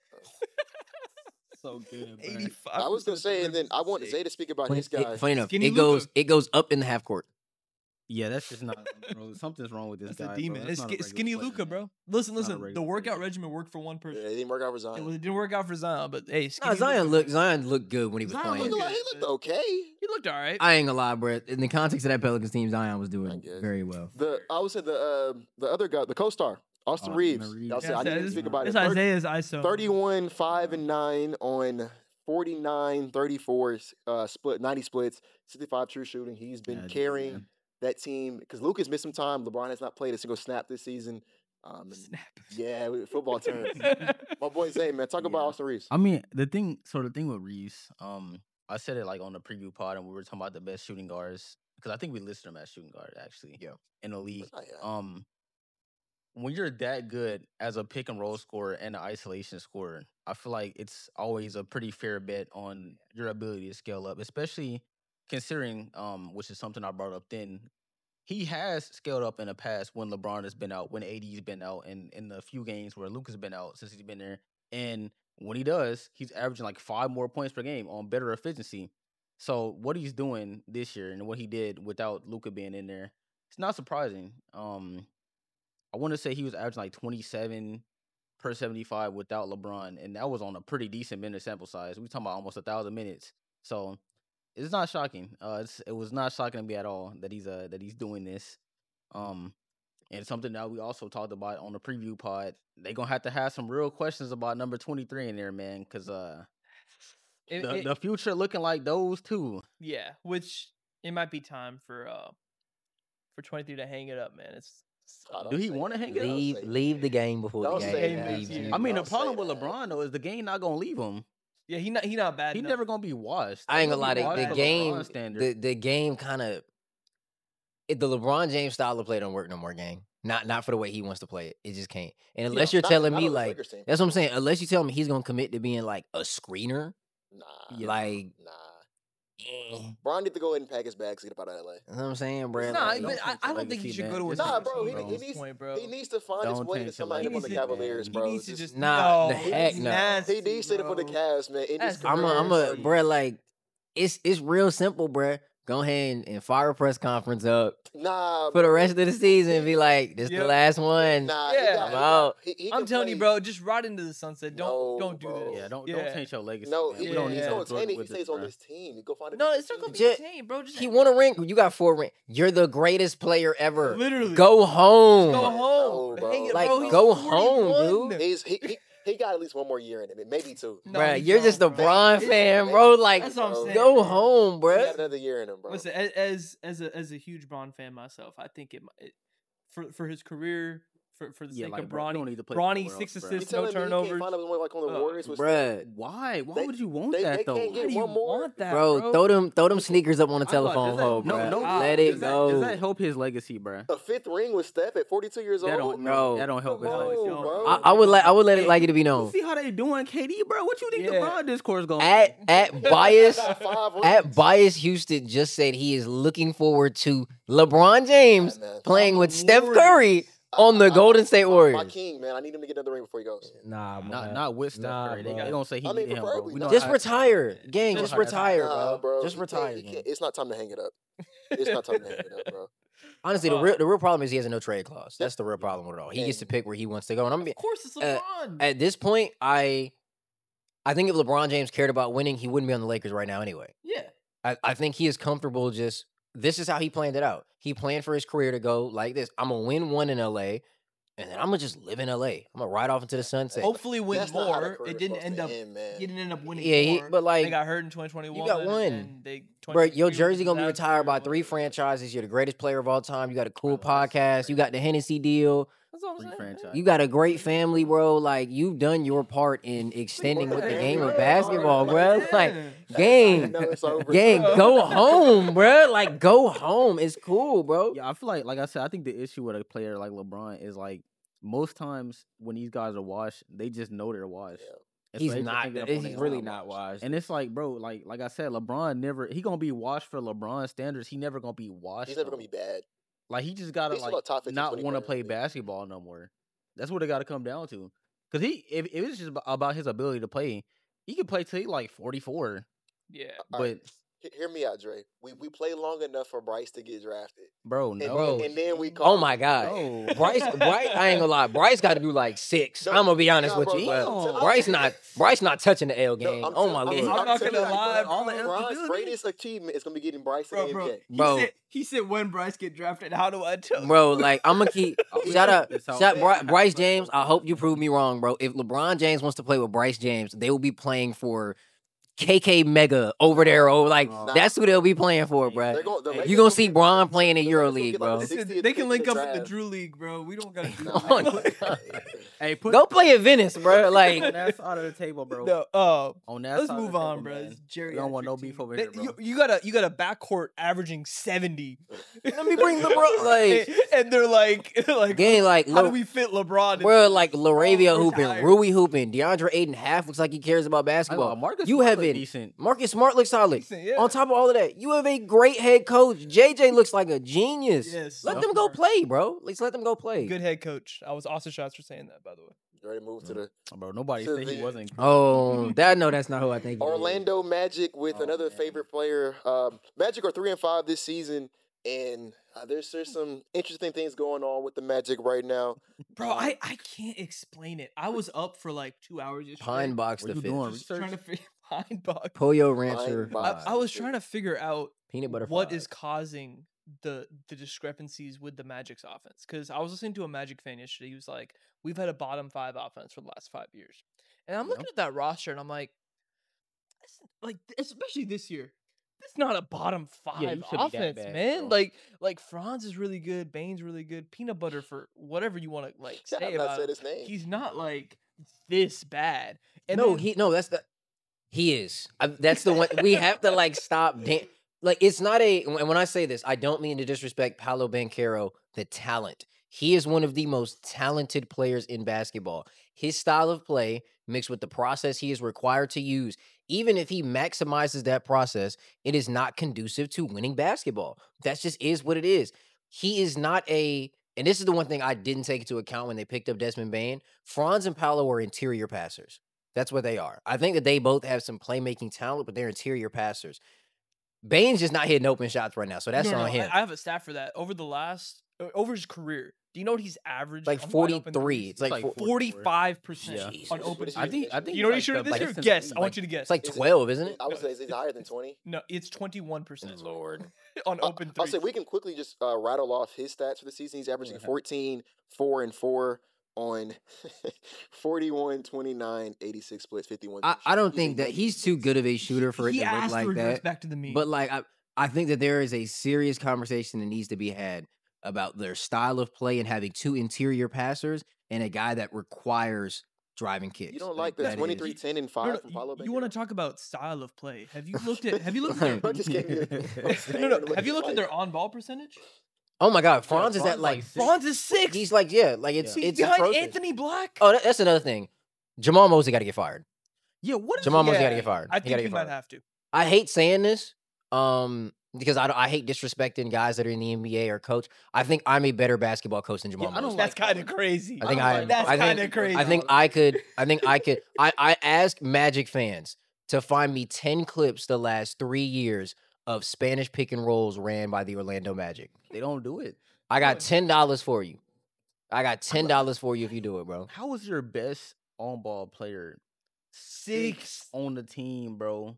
So good, bro. eighty-five. I was gonna say, and then I want Zay to speak about Funny, his guy. it- funny enough, Skinny it goes Luka. it goes up in the half court. Yeah, that's just not. Bro, something's wrong with this That's guy. a bro. demon. That's It's not a sk- regular skinny player, Luca, man. bro. Listen, Not a listen. The regular workout player. regimen worked for one Yeah, person. it didn't work out for It, Zion. was, it didn't work out for Zion, but hey, Nah, skinny Zion Luka- looked Zion looked good when he was Zion playing. He looked looked, good, he looked but- okay. He looked all right. I ain't gonna lie, bro. In the context of that Pelicans team, Zion was I doing guess. very well. The I would say the uh, the other guy, the co-star, Austin Oh, Reeves. Reeves. Y'all said, Yeah, I didn't it's- even speak about it. It's Thirty- Isaiah's I S O. thirty-one, five, and nine on forty-nine, thirty-four uh, split, ninety splits, sixty-five true shooting. He's been Yeah, carrying man. that team because Luka's missed some time. LeBron has not played a single snap this season. Um, and Snap. yeah, with football terms. My boy Zay, man, talk about Yeah. Austin Reeves. I mean, the thing. So the thing with Reeves, um, I said it like on the preview pod, and we were talking about the best shooting guards because I think we listed him as shooting guard actually. Yeah. In the league. But, yeah. Um, when you're that good as a pick and roll scorer and an isolation scorer, I feel like it's always a pretty fair bet on your ability to scale up, especially considering, um, which is something I brought up then. He has scaled up in the past when LeBron has been out, when A D's been out, and in the few games where Luka's been out since he's been there. And when he does, he's averaging like five more points per game on better efficiency. So what he's doing this year and what he did without Luka being in there, it's not surprising. Um, I want to say he was averaging like twenty-seven per seventy-five without LeBron, and that was on a pretty decent minute sample size. We talking about almost a thousand minutes. So it's not shocking. Uh, it's, it was not shocking to me at all that he's uh that he's doing this. Um, and something that we also talked about on the preview pod. They gonna have to have some real questions about number twenty three in there, man, because uh, It- the it- the future looking like those two. yeah, which it might be time for uh for twenty-three to hang it up, man. It's, it's Oh, Do don't he say wanna that. hang it up? Don't Leave say leave the that. game before the Don't game say that. leaves you. I I mean, the Don't say problem with that. LeBron though is the game not gonna leave him. yeah, he not he not bad. He enough. never gonna be washed. I ain't He gonna lie, be the, washed the for game, LeBron standard. the the game kind of, the LeBron James style of play don't work no more. Gang, not not for the way he wants to play it. It just can't. And unless you're Not- telling not me on this like, Lakers team. that's what I'm saying. Unless you tell me he's gonna commit to being like a screener, Nah, Yeah. like, nah. eh, Bron need to go ahead and pack his bags to get up out of L A. you know what I'm saying, bro? Nah, Like, but don't I, take I your don't think he legacy, should man. go to a Just Nah, different bro, he, team he at needs this point, bro. he needs to find his Don't way to taint your somebody up on the legacy, Cavaliers, man. bro. He needs to Just- just Nah, the no, heck he's no. nasty, he needs to for the bro. Cavs, man. In That's his I'm a, I'm career, a, son. bro. Like, it's it's real simple, bro. Go ahead and, and fire a press conference up Nah, for the bro. rest of the season and be like, this Yep. the last one. Nah, Yeah. he got, I'm he got- out. he- he I'm can telling you, play- bro, just ride into the sunset. Don't No, don't do bro. this. Yeah, don't Yeah. don't taint your legacy. No, man. he, we don't need yeah. he's no gonna Jordan taint it if with he stays this, on bro. this team. You go find a No, different it's not gonna be team. Jet- insane, bro. Just He won a ring. You got four rings. You're the greatest player ever. literally Go home. Go No, home. bro. Hang it, Like, bro. He's go home, forty-one. dude. He's he, he he got at least one more year in him, maybe two. No, Bruh, he you're just a don't, bro. Bron It's- fan, bro. Like, That's what I'm bro. saying. go man. home, He bruh. got another year in him, bro. Listen, a- as as a as a huge Braun fan myself, I think it, mi- it for for his career, for for the Yeah, sake like of bro, you don't Bronny, need to play Bronny somewhere six else, bro. You assists, no telling me he can't turnovers. find one like on the Uh, Warriors with Bruh, Why? Why They- would you want they- that they though? can't Why get do you one more? want that, bro, bro? throw them, throw them sneakers up on the I thought, telephone does that- pole, no, bruh. no, Let does it that- go. Does that help his legacy, bro? a fifth ring with Steph at forty-two years That old. don't No. that don't help his Come on, legacy, bro. I, I would like, I would let it Hey, like it to be You known. see how they doing, K D, bro? What you think the Yeah. Bron discourse going? At at bias, Got five rings. at bias, Houston just said he is looking forward to LeBron James Nah, man. playing On with the Steph Warriors. Curry on the I- I- Golden State my- My Warriors. king, man. I need him to get another ring before he goes. Nah, Not bro. not with Steph Nah, Curry. They, bro. they gonna say he I mean, needed him, bro. preferably We not. know Just how- retire, gang. know Just how that's- retire, Nah, bro. bro. Just you retire. can't- you gang. can't- It's not time to hang it up. It's not time to hang it up, bro. Honestly, the Uh, real the real problem is he has a no trade clause. That's the real problem with it all. He gets to And- pick where he wants to go. And I'm Of course, it's uh, LeBron. at this point, I I think if LeBron James cared about winning, he wouldn't be on the Lakers right now anyway. yeah, I, I think he is comfortable just this is how he planned it out. He planned for his career to go like this. I'm gonna win one in L A, and then I'm gonna just live in L A. I'm gonna ride off into the sunset. hopefully win That's not how the more. career It was didn't supposed end to up. end, man. He didn't end up winning Yeah, he- more. but, like, they got hurt in twenty twenty-one. got one. And they Bro, your 2023 was jersey gonna be disaster, retired by but- three franchises. You're the greatest player of all time. You got a cool Bro, that's podcast. You got the Hennessy deal. That's what I'm Free saying. franchise. You got a great family, bro. Like you've done your part in extending with the game of basketball, bro. Like, gang, No, it's over. gang, go home, bro. Like, go home. It's cool, bro. Yeah, I feel like, like I said, I think the issue with a player like LeBron is like most times when these guys are washed, they just know they're washed. Yeah. And so He's they just not. hang it up on He's their really arm. not wise. And it's like, bro, like like I said, LeBron never he gonna be washed for LeBron standards. He never gonna be washed. He's never though. gonna be bad. Like he just gotta He's still like a top fifteen, not twenty want to player play in the league. basketball no more. That's what it got to come down to. Cause he, if, if it's just ab- about his ability to play, he could play till he like forty four. Yeah. All But right. He- Hear me out, Dre. We we play long enough for Bryce to get drafted, bro, and, no, Bro. and then we call. Oh my god, no. Bryce, Bryce. I ain't gonna lie. Bryce got to do like six. No, I'm gonna be honest nah, with bro, you. bro, But I'm tell- Bryce I'm- not. Bryce not touching the L No, game. I'm oh tell- my I'm- lord. I'm I'm not telling gonna you, lie, all bro. the Bron's eligibility. greatest achievement is gonna be getting Bryce Bro, in the bro. N B A. He Bro. said, he said when Bryce get drafted, how do I tell? Bro, like I'm gonna keep Oh, shout out, that's how- shout Bry- Bryce James. I hope you prove me wrong, bro. If LeBron James wants to play with Bryce James, they will be playing for K K Mega over there. Oh, like Nah. that's who they'll be playing for, bro. They're gonna- the Lakers You gonna gonna see get- Bron playing in the Lakers gonna EuroLeague, get, bro. like, Listen, sixtieth they pick can in link the up in the draft. Drew League, bro. We don't gotta do Oh that. my God. Hey, put Go play at Venice, bro. on Like that side of the table, bro. No, uh, On that let's side of move the on, table, bro. man. It's Jerry. We don't want no beef over here, bro. You, you got a you got a backcourt averaging seventy. let me bring LeBron. Like and, and they're like, like, game, like how do look, we fit LeBron? in bro, this? like Laravia Oh, hooping, retired. Rui hooping, DeAndre Ayton half looks like he cares about I know, basketball. Marcus You Smart have look been decent. Marcus Smart looks solid. Decent, yeah. On top of all of that, you have a great head coach. J J looks like a genius. Yes, let so them go far. play, bro. Let's let them go play. Good head coach. I was Austin Shots for saying that, by the way. You ready to move to the Bro, nobody To said he the- wasn't. Oh, that no, that's not who I think. he is. Orlando Magic with Oh, another man. favorite player. Um, Magic are three and five this season, and uh, there's there's some interesting things going on with the Magic right now. Bro, Um, I, I can't explain it. I was up for like two hours yesterday. Pine box What the you fifth. doing? Just trying to figure. Mind bog. Pollo Rancher. Mind bog. I, I was trying to figure out Peanut butter what fries. is causing the the discrepancies with the Magic's offense. Because I was listening to a Magic fan yesterday. He was like, "We've had a bottom five offense for the last five years," and I'm Yep. looking at that roster and I'm like, "This- like especially this year, that's not a bottom five Yeah, you should be that offense, bad, man. bro. Like like Franz is really good, Bane's really good, Peanut Butter for whatever you want to like I say have not about said him. his name. He's not like this bad. And no, then- he no. That's the he is. I, that's the one. We have to like stop. Dan- like it's not a. And when I say this, I don't mean to disrespect Paolo Banchero, the talent. He is one of the most talented players in basketball. His style of play, mixed with the process he is required to use, even if he maximizes that process, it is not conducive to winning basketball. That just is what it is. He is not a. And this is the one thing I didn't take into account when they picked up Desmond Bane. Franz and Paolo are interior passers. That's what they are. I think that they both have some playmaking talent, but they're interior passers. Bane's just not hitting open shots right now, so that's no, no, on him. I, I have a stat for that. Over the last, uh, over his career, do you know what he's averaged? like on wide open forty-three. threes? It's like, like fo- forty-five percent Yeah. on Jesus. open What is threes. I think I think You know what he it's shooted like this the year? best in Guess. the I want league. you to guess. it's like Is it- twelve, isn't it? I would say is it higher than twenty? No, it's twenty-one percent Lord. on Uh, open I'll threes. say we can quickly just uh, rattle off his stats for the season. He's averaging ahead. fourteen, four, and four on forty-one, twenty-nine, eighty-six splits, fifty-one. I, I don't He's a think that young- he's too good of a shooter for it he to look asked like to regress that. back to the mean. But like I, I think that there is a serious conversation that needs to be had about their style of play and having two interior passers and a guy that requires driving kicks. You don't like the that is- twenty-three, ten, and No, five no, from Paulo you, want to Banchero? talk about style of play? Have you looked at? Have you looked at? Bro Their, just gave me a- no, no. Have you looked at their on-ball percentage? Oh my God, Franz is Franz at like like six. Franz is six. he's like yeah, like it's Yeah. He's it's behind atrocious. Anthony Black. Oh, that, that's another thing. Jamal Mosley got to get fired. Yeah, what is Jamal Mosley got to Yeah, get fired. I he think got to he get might fired. have to. I hate saying this, um, because I, don't- I hate disrespecting guys that are in the N B A or coach. I think I'm a better basketball coach than Jamal Yeah, I don't Mosley. That's like kind of that. crazy. I think I I, don't am. like That's I think, kinda crazy. I think I could. I think I could. I I ask Magic fans to find me ten clips the last three years of Spanish pick and rolls ran by the Orlando Magic. They don't do it. I got Good. ten dollars for you. I got ten dollars for you if you do it, bro. How is your best on-ball player sixth on the team, bro?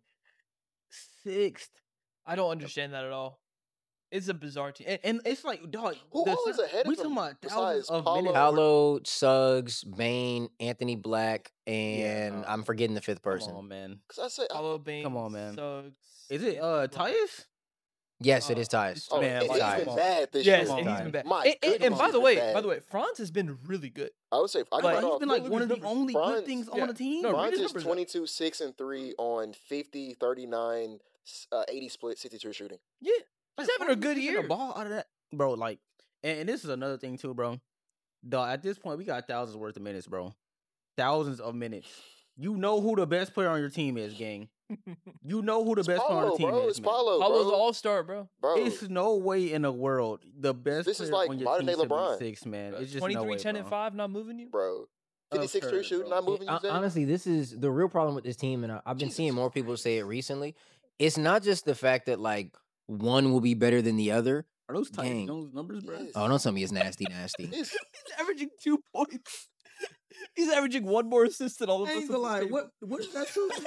Sixth. I don't understand that at all. It's a bizarre team. And, And it's like, dog. Who the all is Sun- ahead of we him talking about besides thousands of Paulo? minutes. Paolo, Suggs, Bain, Anthony Black, and uh, I'm forgetting the fifth Come person. on, man. Because I say, I- Paulo Bain. Come on, man. Suggs, Is it Anthony uh Black. Tyus? Yes, it Uh, is Tyus. oh, Man, and like, he's Tyus. been bad this Yes, year. and he's Tyus. been bad. My And, and- goodness, and by he's the been way, bad. by the way, Franz has been really good. I would say I Like, can Like, run he's off. been like look at one his of the numbers. only Franz- good things yeah. on the team. No, read Franz his is numbers up. twenty-two, six, and three on fifty, thirty-nine, uh, eighty split, sixty-two shooting. Yeah, he's having a good Taking year. The ball out of that, bro. Like, and, and this is another thing too, bro. Dog, at this point, we got thousands worth of minutes, bro. Thousands of minutes. You know who the best player on your team is, gang. You know who the It's best player on Paulo, the team bro. is, It's man. Paulo, Paulo's bro. all star, bro. bro. It's no way in the world the best This is player like on your modern team day should be LeBron. six, man. It's just twenty-three, no way, ten, bro. and five not moving you? bro. fifty-six true Absurd, shooting, bro. not moving you, Hon- Zay? Honestly, this is the real problem with this team, and I, I've been seeing Jesus. more people say it recently. It's not just the fact that like one will be better than the other. Are those Tyus Gang. Jones numbers, bro? Yes. Oh, don't tell me it's nasty, nasty. It's- He's averaging two points. He's averaging one more assist than all of us. I ain't at gonna the lie. table. What what is that? Too?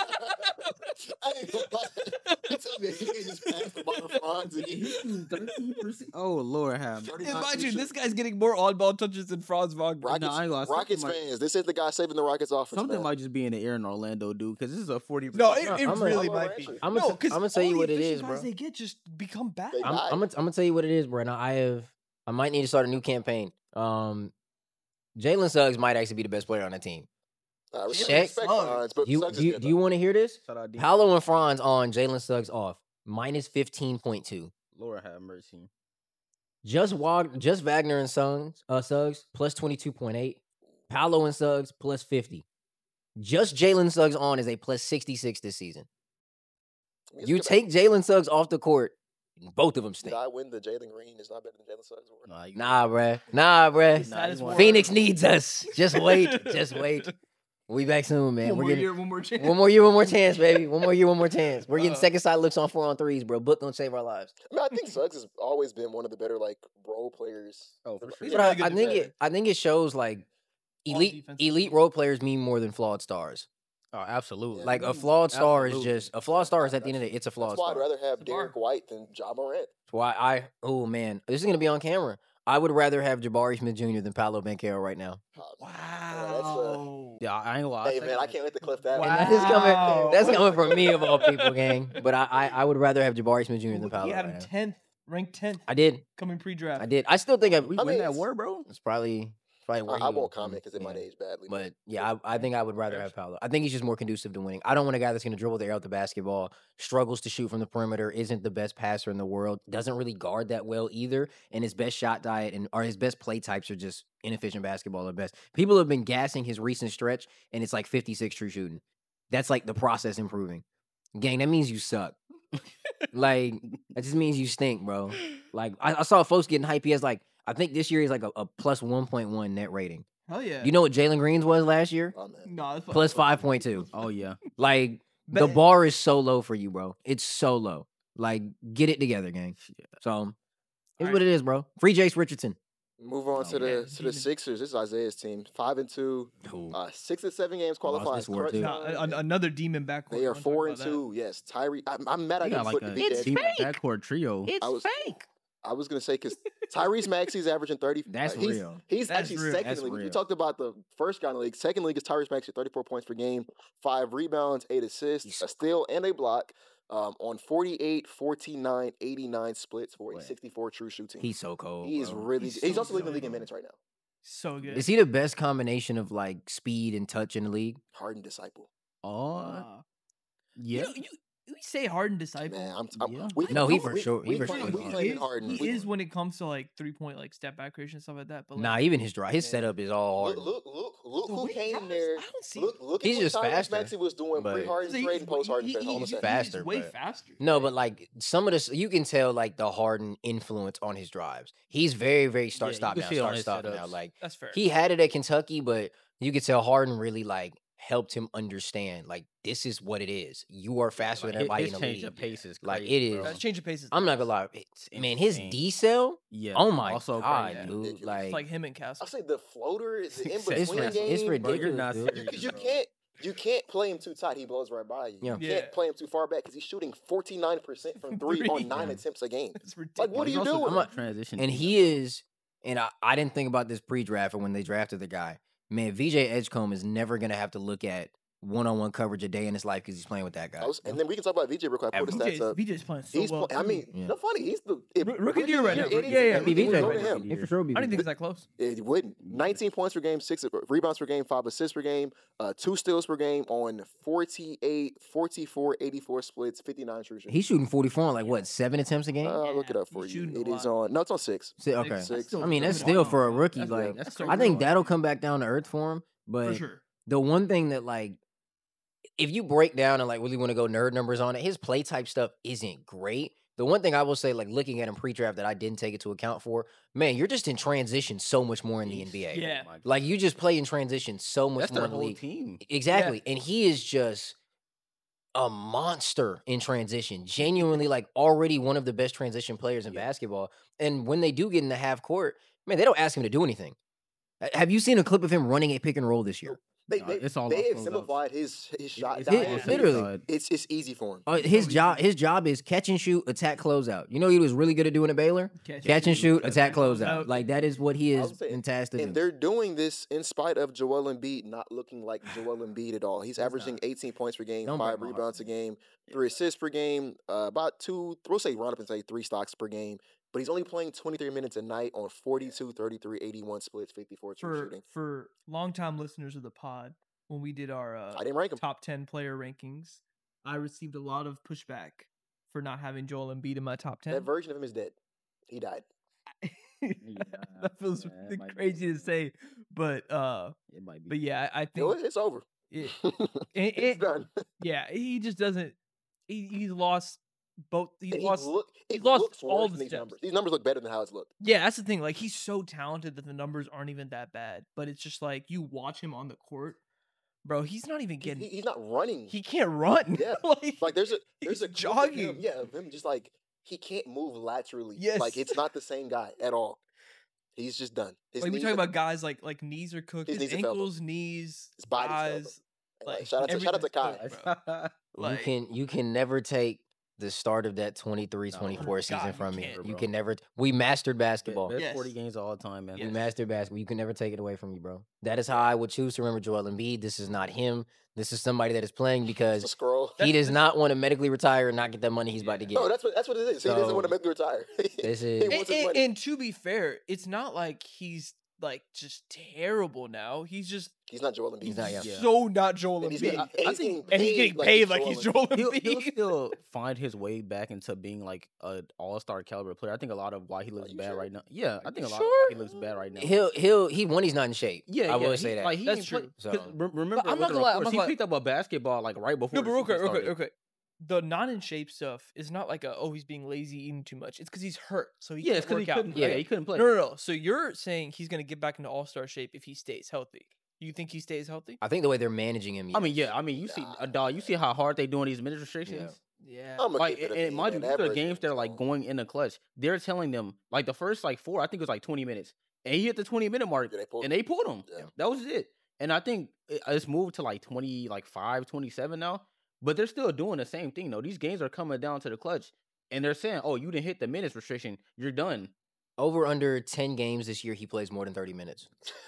I ain't gonna lie. You tell me he can just pass the ball to Franz and he- thirteen percent. Oh Lord, have thirty- Imagine this guy's getting more on-ball touches than Franz Wagner. Rockets, No, I ain't gonna lie, Rockets something might- fans, this is the guy saving the Rockets offense. Something man. might just be in the air in Orlando, dude. Because this is a forty. No, it, No, it I'm a- really I'm a might be. Rancher. I'm no, gonna, because I'm gonna tell you what it is, guys bro. they get just become bad. They I'm, die. I'm gonna, I'm gonna tell you what it is, bro. Now I have, I might need to start a new campaign. Um, Jalen Suggs might actually be the best player on the team. I res- Check. respect Suggs. Franz, but Do you, Suggs do is you, good, do you though. want to hear this? Shout out D. Paolo and Franz on Jalen Suggs off minus fifteen point two. Lord have mercy. Just Wag, just Wagner and Suggs, uh, Suggs plus twenty two point eight. Paolo and Suggs plus fifty. Just Jalen Suggs on is a plus sixty six this season. It's You good, take Jalen Suggs off the court, both of them Did stink. I win the Jalen Green is not better than Jalen Suggs? Or? Nah, you- Nah, bruh. Nah, bruh. That is you more- want- Phoenix needs us. Just wait. Just wait. We back soon, man. One We're more getting year, one more chance. one more year, one more chance, baby. One more year, one more chance. We're getting Uh, second side looks on four on threes, bro. Book gonna save our lives. I mean, I think Suggs has always been one of the better like role players. Oh, for He's sure. He's a But I, really good I think defender. it I think it shows like On elite defense. elite role players mean more than flawed stars. Oh, absolutely. Like a Ooh, flawed star is absolutely. just a flawed star is at the end of the day, it's a flawed That's why I'd star. rather have It's a bar. Derek White than Ja Morant. That's why I oh man, this is gonna be on camera. I would rather have Jabari Smith Junior than Paolo Banchero right now. Uh, that's a- Wow. Yeah, I ain't gonna lie. Hey man, I can't wait to clip that. And one. that is coming Wow. that's coming from me of all people, gang. But I I, I would rather have Jabari Smith Junior than Paolo. You had Right him now. tenth, ranked tenth, I did. coming pre-draft. I did. I still think I, We I win mean, that it's- war, bro. it's probably probably where I, I he- won't comment because it might yeah. age badly. But yeah, I, I think I would rather have Paolo. I think he's just more conducive to winning. I don't want a guy that's going to dribble the air out the basketball, struggles to shoot from the perimeter, isn't the best passer in the world, doesn't really guard that well either, and his best shot diet and or his best play types are just inefficient basketball at best. People have been gassing his recent stretch, and it's like fifty-six true shooting. That's like the process improving. Gang, that means you suck. Like that just means you stink, bro. Like I, I saw folks getting hype. He has like I think this year he's like a, a plus one point one net rating. Hell yeah. You know what Jalen Green's was last year? oh man, no, it's Plus five point two. Oh yeah. Like the But- bar is so low for you, bro. It's so low. Like get it together, gang. So it's what it is, bro. Free Jace Richardson. move on Oh, to the man, to the demon. Sixers. This is Isaiah's team, five and two, uh, six and seven games I lost qualified. this war, Crunch too. No, time. an- another demon backcourt. They are Don't talk four and about that. two. Yes, Tyree. I'm, I'm mad I You got didn't like put a the beat It's that. deep fake. backcourt trio. It's I was- fake. I was gonna say because Tyrese Maxey's averaging thirty. That's uh, he's, real. He's That's actually real. second That's in the league. We real. talked about the first guy in the league. Second league is Tyrese Maxey, thirty-four points per game, five rebounds, eight assists, He's- a steal, and a block. Um, on forty-eight, forty-nine, eighty-nine splits for a Boy. sixty-four true shooting. He's so cold. he is bro. really. He's He's, so also leading the good, league in bro. minutes right now. So good. Is he the best combination of like speed and touch in the league? Harden disciple. Oh Uh, yeah. You, know, you, you say Harden disciple. Man, I'm. I'm Yeah. we, No, he we- for we- sure- he We, for claim- sure we is he claiming is, Harden. he We- is when it comes to like three point like step back creation and stuff like that. But like, Nah, even his drive, his Man. setup is all hard. Look, look, look, look the who way he came drives, there. I don't see. Look, look He's at what just Tyrese faster, Maxey was doing but- pre-Harden he's- trade and post-Harden he- trade. he- Hold on a he's- second. faster, He's way but- faster. No, but like some of this, you can tell like the Harden influence on his drives. He's very, very start Yeah, you stop can now, see it on start his stop now. setups. Like That's fair. he had it at Kentucky, but you could tell Harden really like helped him understand like this is what it is. You are faster than His- everybody his in the change league. of pace is Like, crazy, it bro. is. That's change of pace. is I'm not nuts. gonna lie, it's- It's man. His insane. D cell. Yeah. Oh my also god, crazy. dude! Ridiculous. Like It's like him and Castle. I'll say the floater is in It's between it's, games. rid- it's Bro, ridiculous. you're not dude. serious. Because you bro. can't you can't play him too tight. He blows right by you. Yeah. You Yeah. can't play him too far back because he's shooting forty-nine percent from three, Three. on nine Yeah. attempts a game. It's ridiculous. what are He's you also doing? good I'm at a- transition? And he is, and I, I didn't think about this pre-draft or when they drafted the guy. Man, V J Edgecombe is never gonna have to look at one-on-one coverage a day in his life because he's playing with that guy. I was- and then we can talk about V J real quick. I pulled the VJ's, stats up. VJ's playing so He's well. pl- I too. mean, Yeah. no funny. He's the if Roo- rookie of the year right now. it Yeah, is- yeah, it yeah. would V J go right to now. him. He for sure be I don't think V J. it's that close. It wouldn't. nineteen points per game, six rebounds per game, five assists per game, uh, two steals per game on forty-eight, forty-four, eighty-four splits, fifty-nine true shooting. He's shooting forty-four on like what seven attempts a game? Uh, I'll look it Yeah, up for he's you. shooting a It is lot. on. No, it's on six. Si- okay, That's Six. still I mean that's good. still for a Wow. rookie. That's like good. That's I crazy. think that'll come back down to earth for him. But For sure. the one thing that like if you break down and like really want to go nerd numbers on it, his play type stuff isn't great. The one thing I will say, like looking at him pre-draft that I didn't take into account for, man, you're just in transition so much more in the N B A. Yeah. Like you just play in transition so much That's more their in the whole league. team. Exactly. And he is just a monster in transition. Genuinely like already one of the best transition players in Yeah. basketball. And when they do get in the half court, man, they don't ask him to do anything. Uh, Have you seen a clip of him running a pick and roll this year? They, Nah, they, it's all they off have those simplified his his shot. It's It- all diet. literally. simplified. It's it's easy for him. Uh, his so job easy. his job is catch and shoot, attack, closeout. You know what he was really good at doing at Baylor? Catch, Catch and shoot, attack, close closeout. out. Like that is what he I is was saying, fantastic. to do. And they're doing this in spite of Joel Embiid not looking like Joel Embiid at all. He's averaging eighteen points per game, Don't five break my heart. rebounds a game, three assists per game, uh, about two, we'll say round up and say three stocks per game. But he's only playing twenty-three minutes a night on forty-two, thirty-three, eighty-one splits, fifty-four true For shooting. for longtime listeners of the pod, when we did our uh, I didn't rank him. top ten player rankings, I received a lot of pushback for not having Joel Embiid in my top ten. That version of him is dead. He died. that feels yeah, it might be crazy to over. say, but uh, It might be. but yeah, I I No, think it's over. it, it's it- done. yeah, he just doesn't. He, he's lost both. He's And he lost. look, he it lost looks all worse the than these steps. numbers. These numbers look better than how it's looked. Yeah, that's the thing. Like he's so talented that the numbers aren't even that bad. But it's just like you watch him on the court, bro. He's not even He- getting. he- he's not running. He can't run. Yeah, like, Like there's a there's he's a clip of him, jogging. yeah, of him just like he can't move laterally. Yes. Like it's not the same guy at all. He's just done. His like we knees talk are- about guys like like knees are cooked. His His, knees have failed him. ankles, knees, His body's failed him. eyes. Like, Like, shout out to shout out to Kai. everything's cooked, bro. you Like- can you can never take the start of that twenty-three No, twenty-four God, season you from me. can't, You bro. can never. We mastered basketball. Best Yes. forty games of all time, man. We Yes. mastered basketball. You can never take it away from you, bro. That is how I would choose to remember Joel Embiid. This is not him. This is somebody that is playing It's a because scroll. he does That's- not want to medically retire and not get that money he's about to get. No, that's what that's what it is. he doesn't want to So, make me retire. this he is- And, wants his and- money. and to be fair, it's not like he's like just terrible now. He's just He's not Joel Embiid. He's not, yeah. so not Joel And he's Embiid. getting, and I he's think- getting and he's getting paid like, he's Joel He'll, Embiid. he'll still find his way back into being like an all-star caliber player. I think a lot of why he looks you bad sure? right now. Yeah, I think a lot sure? of why he looks bad right now. He'll he'll he when he's not in shape. Yeah, I yeah, will he- say that. Like, he That's ain't play- true. 'cause So- re- remember, I'm with not the gonna lie, I'm reports, not he gonna lie. picked up a basketball like right before. No, but the real season quick, real quick, started. real quick. The not in shape stuff is not like a oh he's being lazy eating too much. It's because he's hurt, so he Yeah, can't it's because he work out. couldn't. Yeah. Yeah, he couldn't play. No, no, no. So you're saying he's gonna get back into all star shape if he stays healthy? You think he stays healthy? I think the way they're managing him. I mean, yes. yeah, I mean, you see, Nah. uh, dog, you see how hard they doing these minute restrictions. Yeah. I'm gonna Like, keep it a and bean, mind you, man. these That are version games that are is like long. going in the clutch. They're telling them like the first like four, I think it was like twenty minutes, and he hit the twenty minute mark, Yeah, they pulled and him. they pulled him. Yeah. That was it. And I think it- it's moved to like twenty, like five, twenty-seven now. But they're still doing the same thing though. These games are coming down to the clutch, and they're saying, "Oh, you didn't hit the minutes restriction. You're done." Over under ten games this year, he plays more than thirty minutes.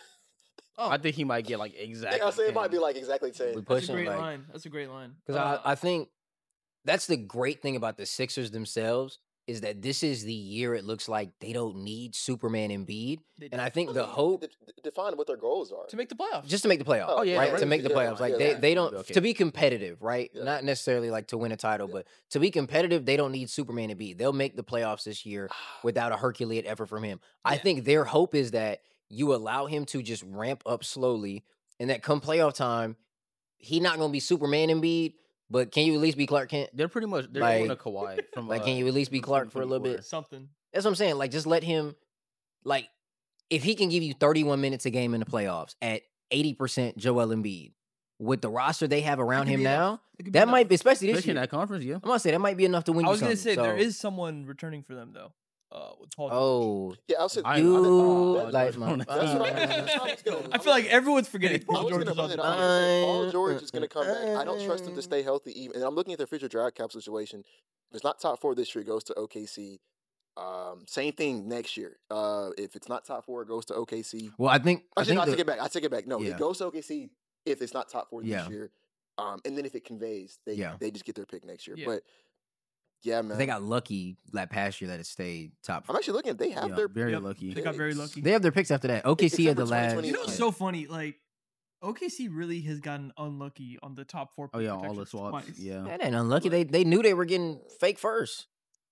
Oh, I think he might get like exactly. Yeah, I say it might be ten. like exactly ten. We that's push a him great like line. That's a great line. because Uh, I I think that's the great thing about the Sixers themselves is that this is the year it looks like they don't need Superman Embiid, they and do. I think I the mean, hope de- de- define what their goals are. to make the playoffs. just to make the playoffs, Oh, yeah, right? yeah, To make the yeah, playoffs, like yeah, they that they would don't be okay. to be competitive, right? Yeah. Not necessarily like to win a title, Yeah. but to be competitive, they don't need Superman Embiid. They'll make the playoffs this year without a Herculean effort from him. I Yeah. think their hope is that you allow him to just ramp up slowly, and that come playoff time, he not gonna be Superman Embiid, but can you at least be Clark Kent? They're pretty much they're doing a Like- Kawhi from like, uh, can you at least be from Clark for a little twenty twenty-four. bit? Something. That's what I'm saying. Like, just let him, like, if he can give you thirty-one minutes a game in the playoffs at eighty percent Joel Embiid with the roster they have around could him be now, enough. It could be that enough. might be, especially this Especially in year. that conference, yeah. I'm gonna say that might be enough to win I you was gonna something. say there So- is someone returning for them though. Uh, with Paul George. Oh, Yeah, I'll say I- I- you oh, like George my. Brown. That's what I- that's what I was gonna- I feel like everyone's forgetting I Paul was George gonna is on bring the it up. team. I was gonna say, Paul Uh, George is gonna come back. I don't trust him to stay healthy. Even, and I'm looking at their future draft cap situation. If it's not top four this year, it goes to O K C. Um, same thing next year. Uh, if it's not top four, it goes to O K C. Well, I think. I Actually, think no, I the- take it back. I take it back. No, Yeah. it goes to O K C if it's not top four this Yeah. year. Um, and then if it conveys, they Yeah. they just get their pick next year. Yeah. But yeah, man, they got lucky that past year that it stayed top. I'm actually looking. They have Yeah, their very Yep. lucky. They got very picks. lucky. They have their picks after that. O K C had the December last. twenty You know, twenty. it's so funny. Like O K C really has gotten unlucky on the top four. Oh pick yeah, all the protections swaps. twice. Yeah. That ain't unlucky. They they knew they were getting fake first.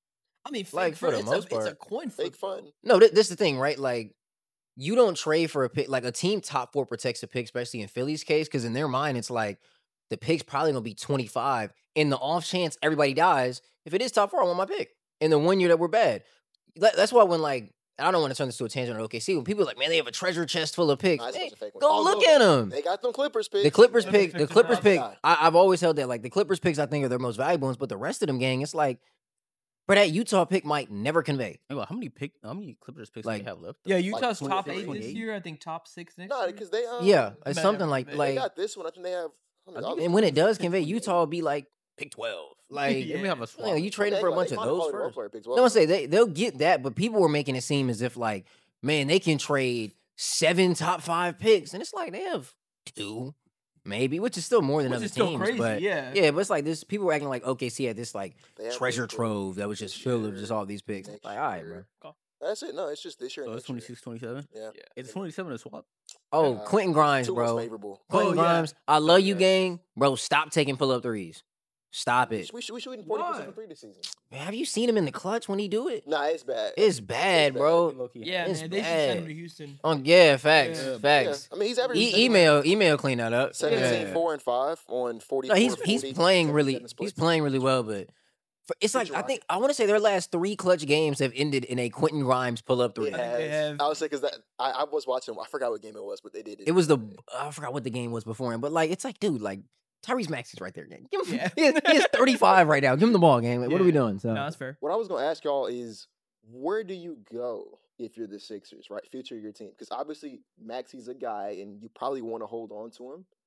I mean, fake Like, for the it's most a, it's a part. coin fake flip. fun. No, th- this is the thing, right? Like, you don't trade for a pick. Like, a team top four protects a pick, especially in Philly's case, because in their mind, it's like the pick's probably gonna be twenty-five. In the off chance everybody dies, if it is top four, I want my pick. In the one year that we're bad, That- that's why when like I don't want to turn this to a tangent on O K C. When people are like, man, they have a treasure chest full of picks. Nah, it's a Hey, bunch of fake ones. go Although, look at them. They got them Clippers picks. The Clippers Clippers pick, the picks are Clippers not pick. bad. I, I've always held that like the Clippers picks. I think are their most valuable ones, but the rest of them, gang, it's like, but that Utah pick might never convey. Hey, well, how many pick? How many Clippers picks Like- do they have left? Yeah, Like Utah's top twenty-six, eight this twenty-eight? year. I think top six next No, year. because they um, Yeah, it's Might something never like convey. they like, got this one. I think they have. I mean, I think- obviously and when it Clippers does pick convey, twenty-eight. Utah will be like pick twelve. Like, Yeah. Let me have a you, swap. know, you traded They for a got- bunch they of got those quality role first. player picks. No, I say they they'll get that, but people were making it seem as if like, man, they can trade seven top five picks, and it's like they have two, maybe, which is still more than Which other is still teams. crazy, but yeah. yeah, but it's like this. People were acting like O K C had this like They have treasure this trove that was just this filled of year, just all these picks. next Like, all right, bro. year. That's it. No, it's just this year. So and it's next year. twenty-six, twenty-seven? Yeah. Yeah. It's twenty-seven a swap. Oh, Uh, Quentin Grimes, Two most bro. favorable. Quentin Oh, yeah. Grimes, I love you, Yeah. gang, bro. Stop taking pull up threes. Stop We it. should, we should, we shooting forty percent Why? from three this season. Man, have you seen him in the clutch when he do it? Nah, it's bad. It's bad, bad. bro. Low-key. Yeah, It's man, they should send him bad. to Houston. Oh yeah, facts, Yeah. facts. Yeah. I mean, he's averaging E- email, email, clean that up. seventeen, Yeah. four, and five on forty. No, he's he's playing really, he's playing really well, but for, it's like Future I think I want to say their last three clutch games have ended in a Quentin Grimes pull up three. It I think they has. have- I would say because that I, I was watching. I forgot what game it was, but they did it. It was the I forgot what the game was before him, but like it's like, dude, like Tyrese Maxey's right there, gang. Give him, Yeah. he, is, he is thirty-five right now. Give him the ball, gang. Like, what are we Yeah. doing? So No, that's fair. What I was going to ask y'all is, where do you go if you're the Sixers, right? Future of your team, because obviously Maxey's a guy, and you probably want to hold on to him.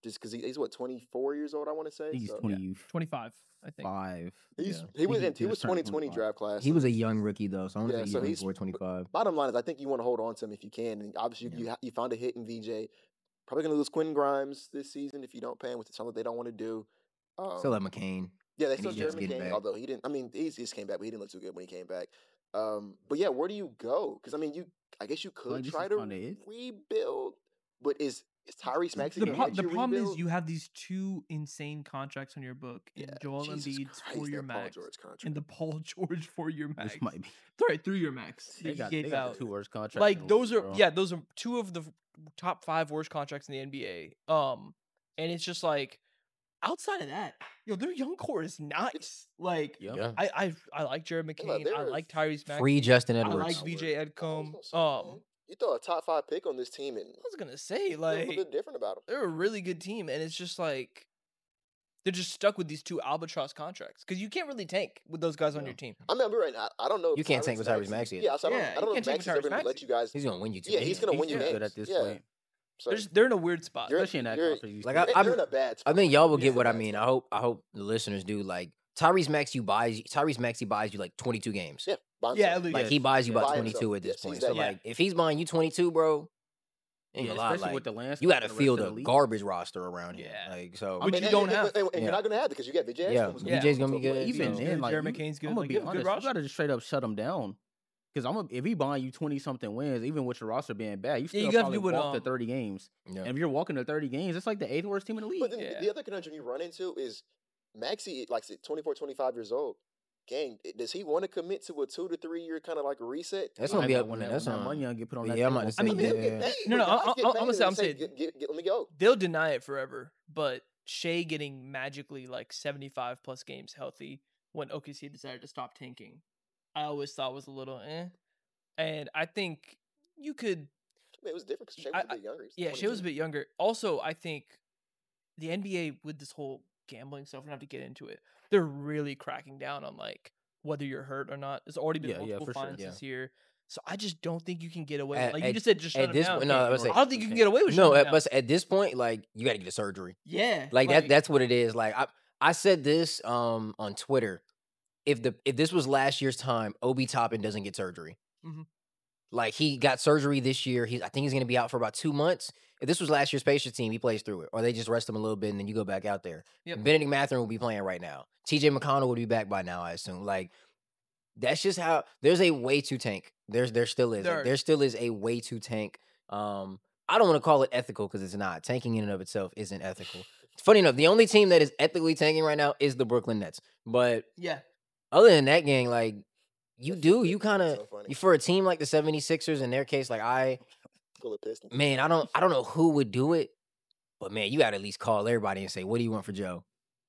just because he, he's what twenty-four years old, I want to say. He's so. twenty-five. twenty-five, I think. He's Yeah. he was He in, he was just turned twenty twenty twenty-five. draft class. He so was a young rookie though, so I'm Yeah, gonna say so he's he's- twenty-four, twenty-five. Bottom line is, I think you want to hold on to him if you can. And obviously, you, you, you found a hit in V J. Probably going to lose Quentin Grimes this season if you don't pay him, which is something they don't want to do. Um, Still have McCain. yeah, they and still he's just Jeremy getting Kane, back. although he didn't. I mean, he just came back, but he didn't look too good when he came back. Um, but yeah, where do you go? Because I mean, you I guess you could Like, this try is to kinda it. rebuild, but is is Tyrese Maxey The, going pro- to the you problem rebuild? is you have these two insane contracts on your book in Yeah, Joel Jesus Embiid's Christ, four-year that Paul max George contract. and the Paul George four-year max. Which might be. Sorry, three-year max. that They he got, they gave got out. the two worst contracts. Like in the those are world, bro. yeah, those are two of the f- top five worst contracts in the N B A. Um, and it's just like outside of that, yo, their young core is nice. Like Yep. Yeah. I I I like Jared Yeah, McCain. I they're like Tyrese Maxey. Free Justin I Edwards. like V J I was Edcombe. gonna say, Um, man, you throw a top five pick on this team, and I was gonna say feel a like little bit different about them. they're a really good team, and it's just like they're just stuck with these two albatross contracts because you can't really tank with those guys on Yeah. your team. I mean, I'm right now. I don't know. If You can't tank with Tyrese Maxey. Yeah, so I don't, Yeah, I you don't know can't if tank Maxey's with ever Tyrese going to let Maxey. you guys. He's gonna win you two Yeah, he's games. gonna He's win you good games at this yeah. point. So They're just, they're in a weird spot. You're- Especially in that you're- conference. you Like, still- I- you're in a bad I spot. think y'all will You're get in a what I bad mean. I spot. hope I hope the listeners do. Like Tyrese Maxey buys Tyrese Maxey buys you like twenty-two games. Yeah, by Yeah, himself. at least. Like he Yes. buys you Yeah. about By twenty-two himself. at this Yes, point. he's So that- like if he's buying you twenty-two, bro, ain't Yeah, gonna lie, especially like with the landscape you got to and the rest field of a the league. garbage roster around here. Yeah. Like so. Which and, you and- don't and- have. And, and Yeah. you're not going to have it because you got V J. Yeah, Edcombe, V J's gonna be so, good, like, Even so- then, like Jared you, McCain's good. I'm gonna Like, be you have a good honest. You roster. gotta just straight up shut him down. Because I'm gonna, if he buying you twenty something wins, even with your roster being bad, you still you gotta probably do what, walk to um, thirty games. Yeah. And if you're walking to thirty games, it's like the eighth worst team in the league. But then Yeah. the other conundrum you run into is Maxey, like I said, twenty-four, twenty-five years old. Gang, does he want to commit to a two to three year kind of like reset? That's Might gonna be not up. when that, That's when that on. money get put on Yeah, that I'm table. about to I say mean, yeah, he'll yeah, get yeah. paid, No, no, but guys I- get I- I'm paid gonna and say- I'm say, saying- "Get- get- get- let me go. They'll deny it forever, but Shea getting magically like seventy-five plus games healthy when O K C decided to stop tanking, I always thought was a little eh. And I think you could, I mean, it was different because Shea I- was a bit younger. He's yeah, Shea was a twenty-two. bit younger. Also, I think the N B A with this whole gambling stuff, we don't have to get into it. They're really cracking down on like whether you're hurt or not. There's already been Yeah, yeah, multiple for sure. fines Yeah. this year. So I just don't think you can get away. At- with Like you at- just said, just shut At him this down. point, no, I was I say don't think you can get away with no. shutting him At, down. but at this point, like you got to get a surgery. Yeah, Like, that. That's what it is. Like I, I said this um on Twitter. If the if this was last year's time, Obi Toppin doesn't get surgery. Mhm. Like he got surgery this year. He's I think he's gonna be out for about two months. If this was last year's Pacers team, he plays through it, or they just rest him a little bit and then you go back out there. Yep. Benedict Mathurin will be playing right now. T J McConnell would be back by now, I assume. Like that's just how. There's a way to tank. There's there still is. There Like, are- there still is a way to tank. Um, I don't want to call it ethical because it's not. Tanking in and of itself isn't ethical. Funny enough, the only team that is ethically tanking right now is the Brooklyn Nets. But yeah. other than that, gang, like you do, you kind of So funny. you for a team like the 76ers in their case, like I Full of Pistons. man, I don't I don't know who would do it, but man, you gotta at least call everybody and say, what do you want for Joe?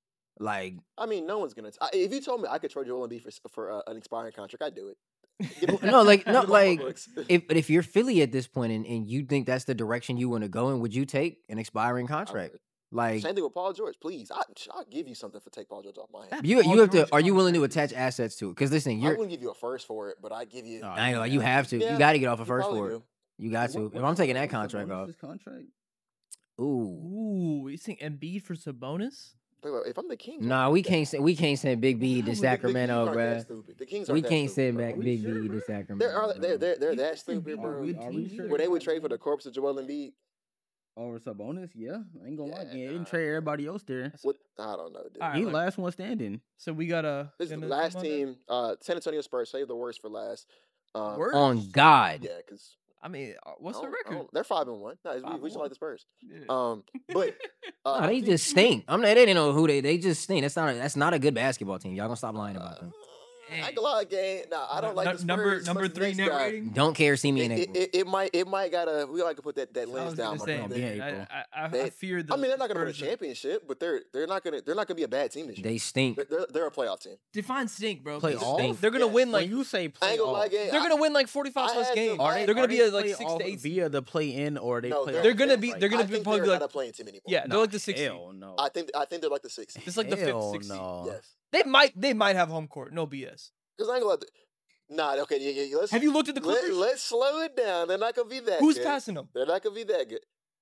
Like, I mean, no one's gonna. T- I, if you told me I could trade Joel Embiid for s- for uh, an expiring contract, I'd do it. Get him- no, like get not him off my like books. if but if you're Philly at this point and, and you think that's the direction you want to go in, would you take an expiring I contract? would. Like Same thing with Paul George. Please, I, I'll give you something for take Paul George off my hands. you Paul you have to George are you willing to contract attach assets to it? Because listen, I you're wouldn't give you a first for it, but I'd give you. Nah, I ain't you like you have have to. Yeah, You got to get off a you first probably for it. do. You got to. What- If what- I'm taking that what's contract off, Sabonis' contract? ooh, Ooh, you think Embiid for Sabonis? Think about it, If I'm the Kings, nah, we can't send we can't send Big B The- to the Kings Sacramento, aren't that bruh. stupid. The Kings We aren't that can't stupid, send bro. back Are we Big sure, B to bro? Sacramento. They're, are, they're, bro. they're, they're You that think stupid, Embiid bro. are we- are we sure Where they would they're trade for that the corpse of Joel Embiid. Over Sabonis? Yeah, I ain't gonna lie. Yeah, Yeah, they nah. didn't trade everybody else there. What? I don't know, dude. All right, He look, last one standing. So we got a This is got the another last on there? team. Uh, San Antonio Spurs. Save the worst for last. Um, Worst? On God. Yeah, because I mean, uh, what's the record? They're five and one. No, we, Five we and just one. like the Spurs. Yeah. Um, but uh, No, I they think- just stink. I'm not. They didn't know who they. They just stink. That's not. A, that's not a good basketball team. Y'all gonna stop lying about them. I ain't gonna lie, gang. Nah, I don't Nu- like the number Spurs. number Spurs the three next net guy. rating. Don't care. See me It, in it, April. it, it might it might gotta we like to put that, that I lens was down. gonna my say, brother. Yeah, man, April. I, I, I, They- I fear the. I mean, they're not gonna win a Spurs are- championship, but they're they're not gonna they're not gonna be a bad team this year. They stink. They're, they're, they're a playoff team. Define stink, bro. Play because off? Stink. They're gonna Yeah. win When like you say I play ain't gonna lie, off, gang. they're I- gonna win like forty-five I plus had them- games. Are They're they- gonna are be they a, like play six off to eight. via the play in or they no, play. they're, They're off gonna of, be- like- they're gonna I be think probably they're like- not a playing team anymore. Yeah, they're Nah, like the sixth seed. hell no. I think I think they're like the sixth. It's like the fifth, Hell sixth seed. no. Yes, They might they might have home court. No B S. because I ain't gonna. Let the, nah, okay, yeah, yeah. Let's Have you looked at the let, Clippers? let's slow it down. They're not gonna be that. Who's good. passing them? They're not gonna be that good.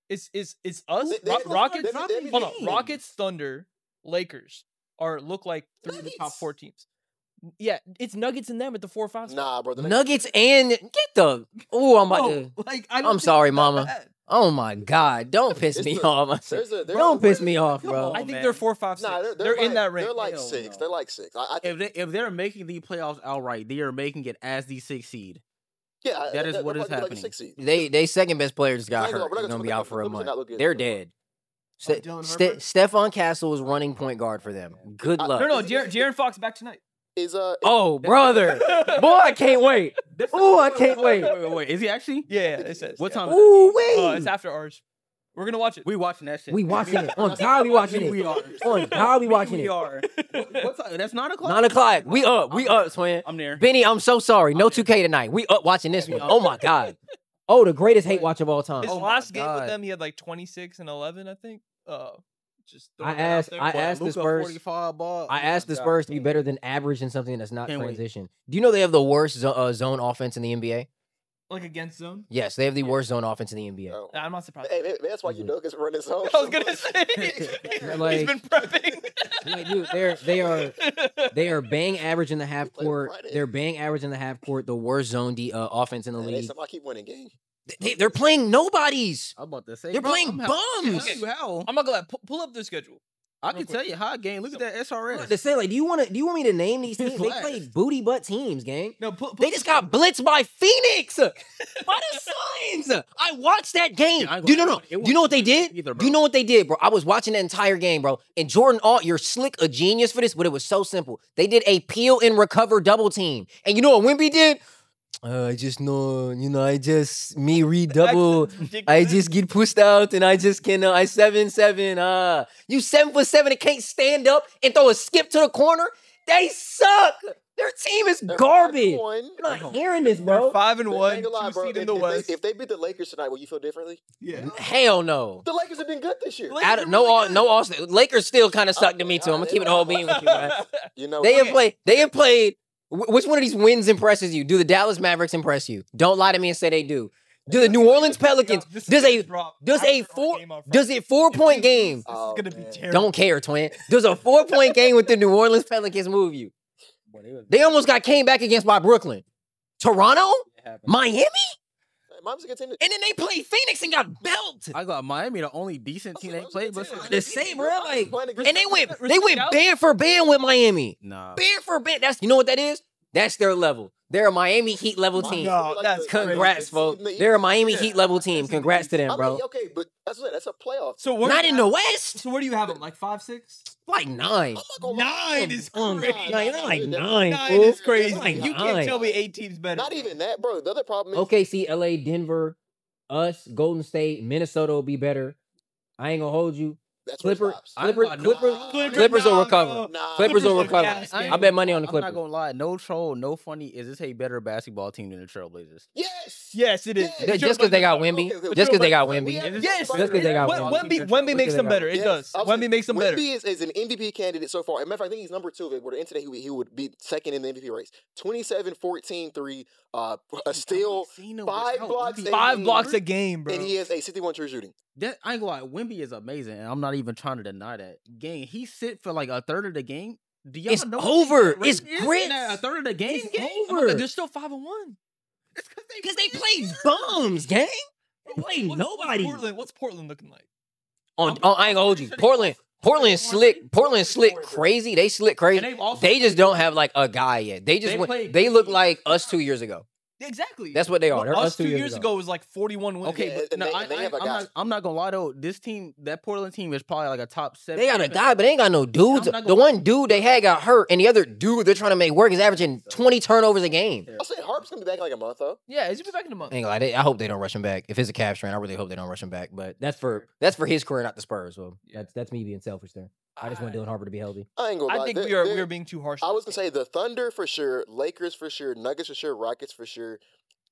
It's it's it's us. They- they Ro- haven't- Rockets. they haven't- they haven't Hold on. gamed. Rockets, Thunder, Lakers are look like three of the top Nuggets. four teams. Yeah, it's Nuggets and them at the four or five. spot. Nah, bro. the Nuggets and get the. Oh, I'm about No, to. like I don't I'm think sorry, they're that mama. bad. Oh my God! Don't piss It's me the- off. I said, There's a, there's Don't a- piss me off, bro. I on, think man. they're four, five, six. Nah, they're, they're, they're in like, that range. They're like Hell six. no. They're like six. I, I If they if they're making the playoffs outright, they are making it as the sixth seed. yeah, that is they're what is probably like a happening. six seed. They they second best player just got We're not gonna- hurt. we're not He's gonna gonna be talk out about for a Clippers are month. not looking They're good. dead. Oh, Ste- Dylan Ste- Harper? Stephon Castle is running point guard for them. Good I- luck. No, no, Is- De'Aaron is- De'Aaron Fox back tonight. Is uh Oh, brother. Boy, I can't wait. Ooh, I can't wait. Wait, wait, wait. Is he actually? Yeah, yeah, it says. What yeah. time? Ooh, Uh, wait. it's after ours. We're gonna watch it. We watching that shit. We watching it. On God, we watching We it. are. On God, we watching We it. are. What, what time? That's nine o'clock. Nine o'clock. We up. We up, twin. I'm there. Benny, I'm so sorry. No two K tonight. We up watching this one. Oh my God. Oh, the greatest hate watch of all time. His Oh my last game with God. them, he had like twenty-six and eleven, I think. Uh, just I throwing that out asked- there. I What, asked the Luka Spurs- forty-five ball. I Oh asked my the God. Spurs to be better than average in something that's not Can't wait. transition. Do you know they have the worst zo- uh, zone offense in the N B A? like against zone. Yes, they have the worst zone offense in the N B A. oh. Nah, I'm not surprised. Hey, maybe that's why you know because running zone. I was gonna say he's Like- been prepping. Like, dude, they're they are they are bang average in the half Play court. Friday. They're bang average in the half court. The worst zone D uh, offense in the Man, they league. somehow keep winning games. They, they're playing nobodies. I'm about to say. They're bro, playing I'm ha- bums. Tell you how. I'm not gonna lie. Pull, pull up the schedule. I real can quick. tell you hot game. Look at that S R I'm about S. to say, like, do you want to? Do you want me to name these teams? They Relax. played booty butt teams, gang. No, pull, pull They just got blitzed by Phoenix, by the Suns. I watched that game. Yeah, I ain't Do you know? gonna- No, it do you know what they did? either, Do you bro. know what they did, bro? I was watching the entire game, bro. And Jordan Alt, you're slick, a genius for this, but it was so simple. They did a peel and recover double team, and you know what Wimby did? Uh, I just know, you know, I just me redouble. I just get pushed out and I just can. Uh, I seven seven. Uh, you seven foot seven and can't stand up and throw a skip to the corner. They suck. Their team is They're garbage. One. You're not hearing this, They're bro. five and I one, ain't gonna lie, two bro. seed If, in the if West. They, if they beat the Lakers tonight, will you feel differently? Yeah. Hell no. The Lakers have been good this year. Lakers Out are of, no, really all, good. no, all, Lakers still kind of suck to Okay, me too. I'm gonna alright, keep it all being with you, bro. You know, They have Okay. played. They have played. wh- Which one of these wins impresses you? Do the Dallas Mavericks impress you? Don't lie to me and say they do. Do the New Orleans Pelicans? This is Does gonna a drop does a after our four game on does Friday. a four If point we game? lose, This Oh, is gonna be man. terrible. Don't care, twin. Does a four point game with the New Orleans Pelicans move you? They almost got came back against by Brooklyn, Toronto, Miami, Miami's a good team. To, and then they played Phoenix and got belted. I got Miami, the only decent team they Miami's a played, good but team. The same, bro. Like, Playing against- and they went they Respect went Dallas. band for band with Miami. nah. Band for band. That's you know what that is. That's their level. They're a Miami Heat level team. No, that's Congrats, crazy. folks. In the They're a East. Miami Yeah, Heat level that's team. in the Congrats to East. them, I bro. mean, okay, but that's what that's a playoff. So where Not do in you the have- West. So where do you have them? Like five, six? Like nine. I'm not gonna lie. Nine is Um, crazy. like, like Nine. nine, Nine fool. is crazy. Like You nine. can't tell me eight teams better. Not even that, bro. The other problem is O K C, L A, Denver, us, Golden State, Minnesota will be better. I ain't gonna hold you. that's where it Clipper, stops. I ain't Clippers, gonna- Clippers, Nah. Clippers- Clippers will nah, recover. bro. Nah. Clippers will are recover. gas I game. bet money on the I'm not Clippers. gonna lie, no troll, no funny. Is this a better basketball team than the Trailblazers? Yes. Yes, it is. Yeah. Just because they got Wemby. Okay, okay, Just because they got We Wemby. have- Yes, Just 'cause they got Wem- Wemby. Wemby, Wemby makes them better. It Yes, does. I was Wemby saying, makes them better. Wemby is, is an M V P candidate so far. As a matter of fact, I think he's number two. If it were to end today, he would, he would be second in the M V P race. twenty-seven, fourteen, three, uh, a steal, five blocks, Five and- blocks a game, bro. and he has a sixty-one true shooting. That I ain't gonna lie, Wemby is amazing, and I'm not even trying to deny that. Game, he sit for like a third of the game. Do y'all It's know what over. the It's rate is grits. in that A third of the game. It's game? over. They're still five and one. It's because they, Because they played bums, gang. They played What's- nobody. What's Portland, what's Portland looking like? On, on, I ain't gonna hold you. Portland, Portland slick. Portland slick crazy. They slick And crazy. they've also They just don't have like a guy yet. They just They went, played they good look teams. like us two years ago. Exactly. That's what they are. Well, They're us us two two years years ago. ago was like forty-one wins. Okay, Yeah, but and no, they- I, and they I, have a I'm guy. not. I'm not gonna lie though. This team, that Portland team, is probably like a top seven. They got a seven. guy, but they ain't got no dudes. I'm not The gonna- one dude they had got hurt, and the other dude they're trying to make work is averaging twenty turnovers a game. I'll say Harp's gonna be back in like a month though. Yeah, he's gonna be back in a month. I ain't gonna lie, they- I hope they don't rush him back. If it's a cap strain, I really hope they don't rush him back. But that's for that's for his career, not the Spurs. So that's that's me being selfish there. I just want Dylan Harper to be healthy. I ain't gonna lie. I think They're- we are they're- we are being too harsh. I on was this gonna say the Thunder for sure, Lakers for sure, Nuggets for sure, Rockets for sure.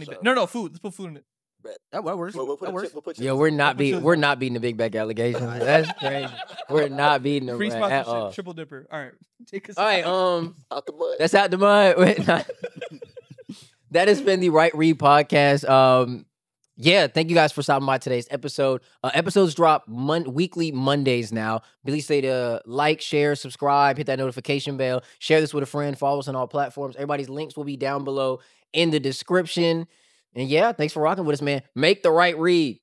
money So- back. No, no, food. Let's put food in it. Bet. That, that works. We'll, we'll put that a works. chip, we'll put Yo, chips we're in. not put beating. chili We're sauce. not beating the Big Back allegations. That's crazy. We're not beating them Free right, at sponsorship, all. triple dipper. All right, take us. All right, um, Out the mud. that's out the mud. Wait, nah. That has been the Right Read podcast. Um, yeah, thank you guys for stopping by today's episode. Uh, episodes drop mon- weekly Mondays now. Please say to like, share, subscribe, hit that notification bell, share this with a friend, follow us on all platforms. Everybody's links will be down below in the description. And yeah, thanks for rocking with us, man. Make the right read.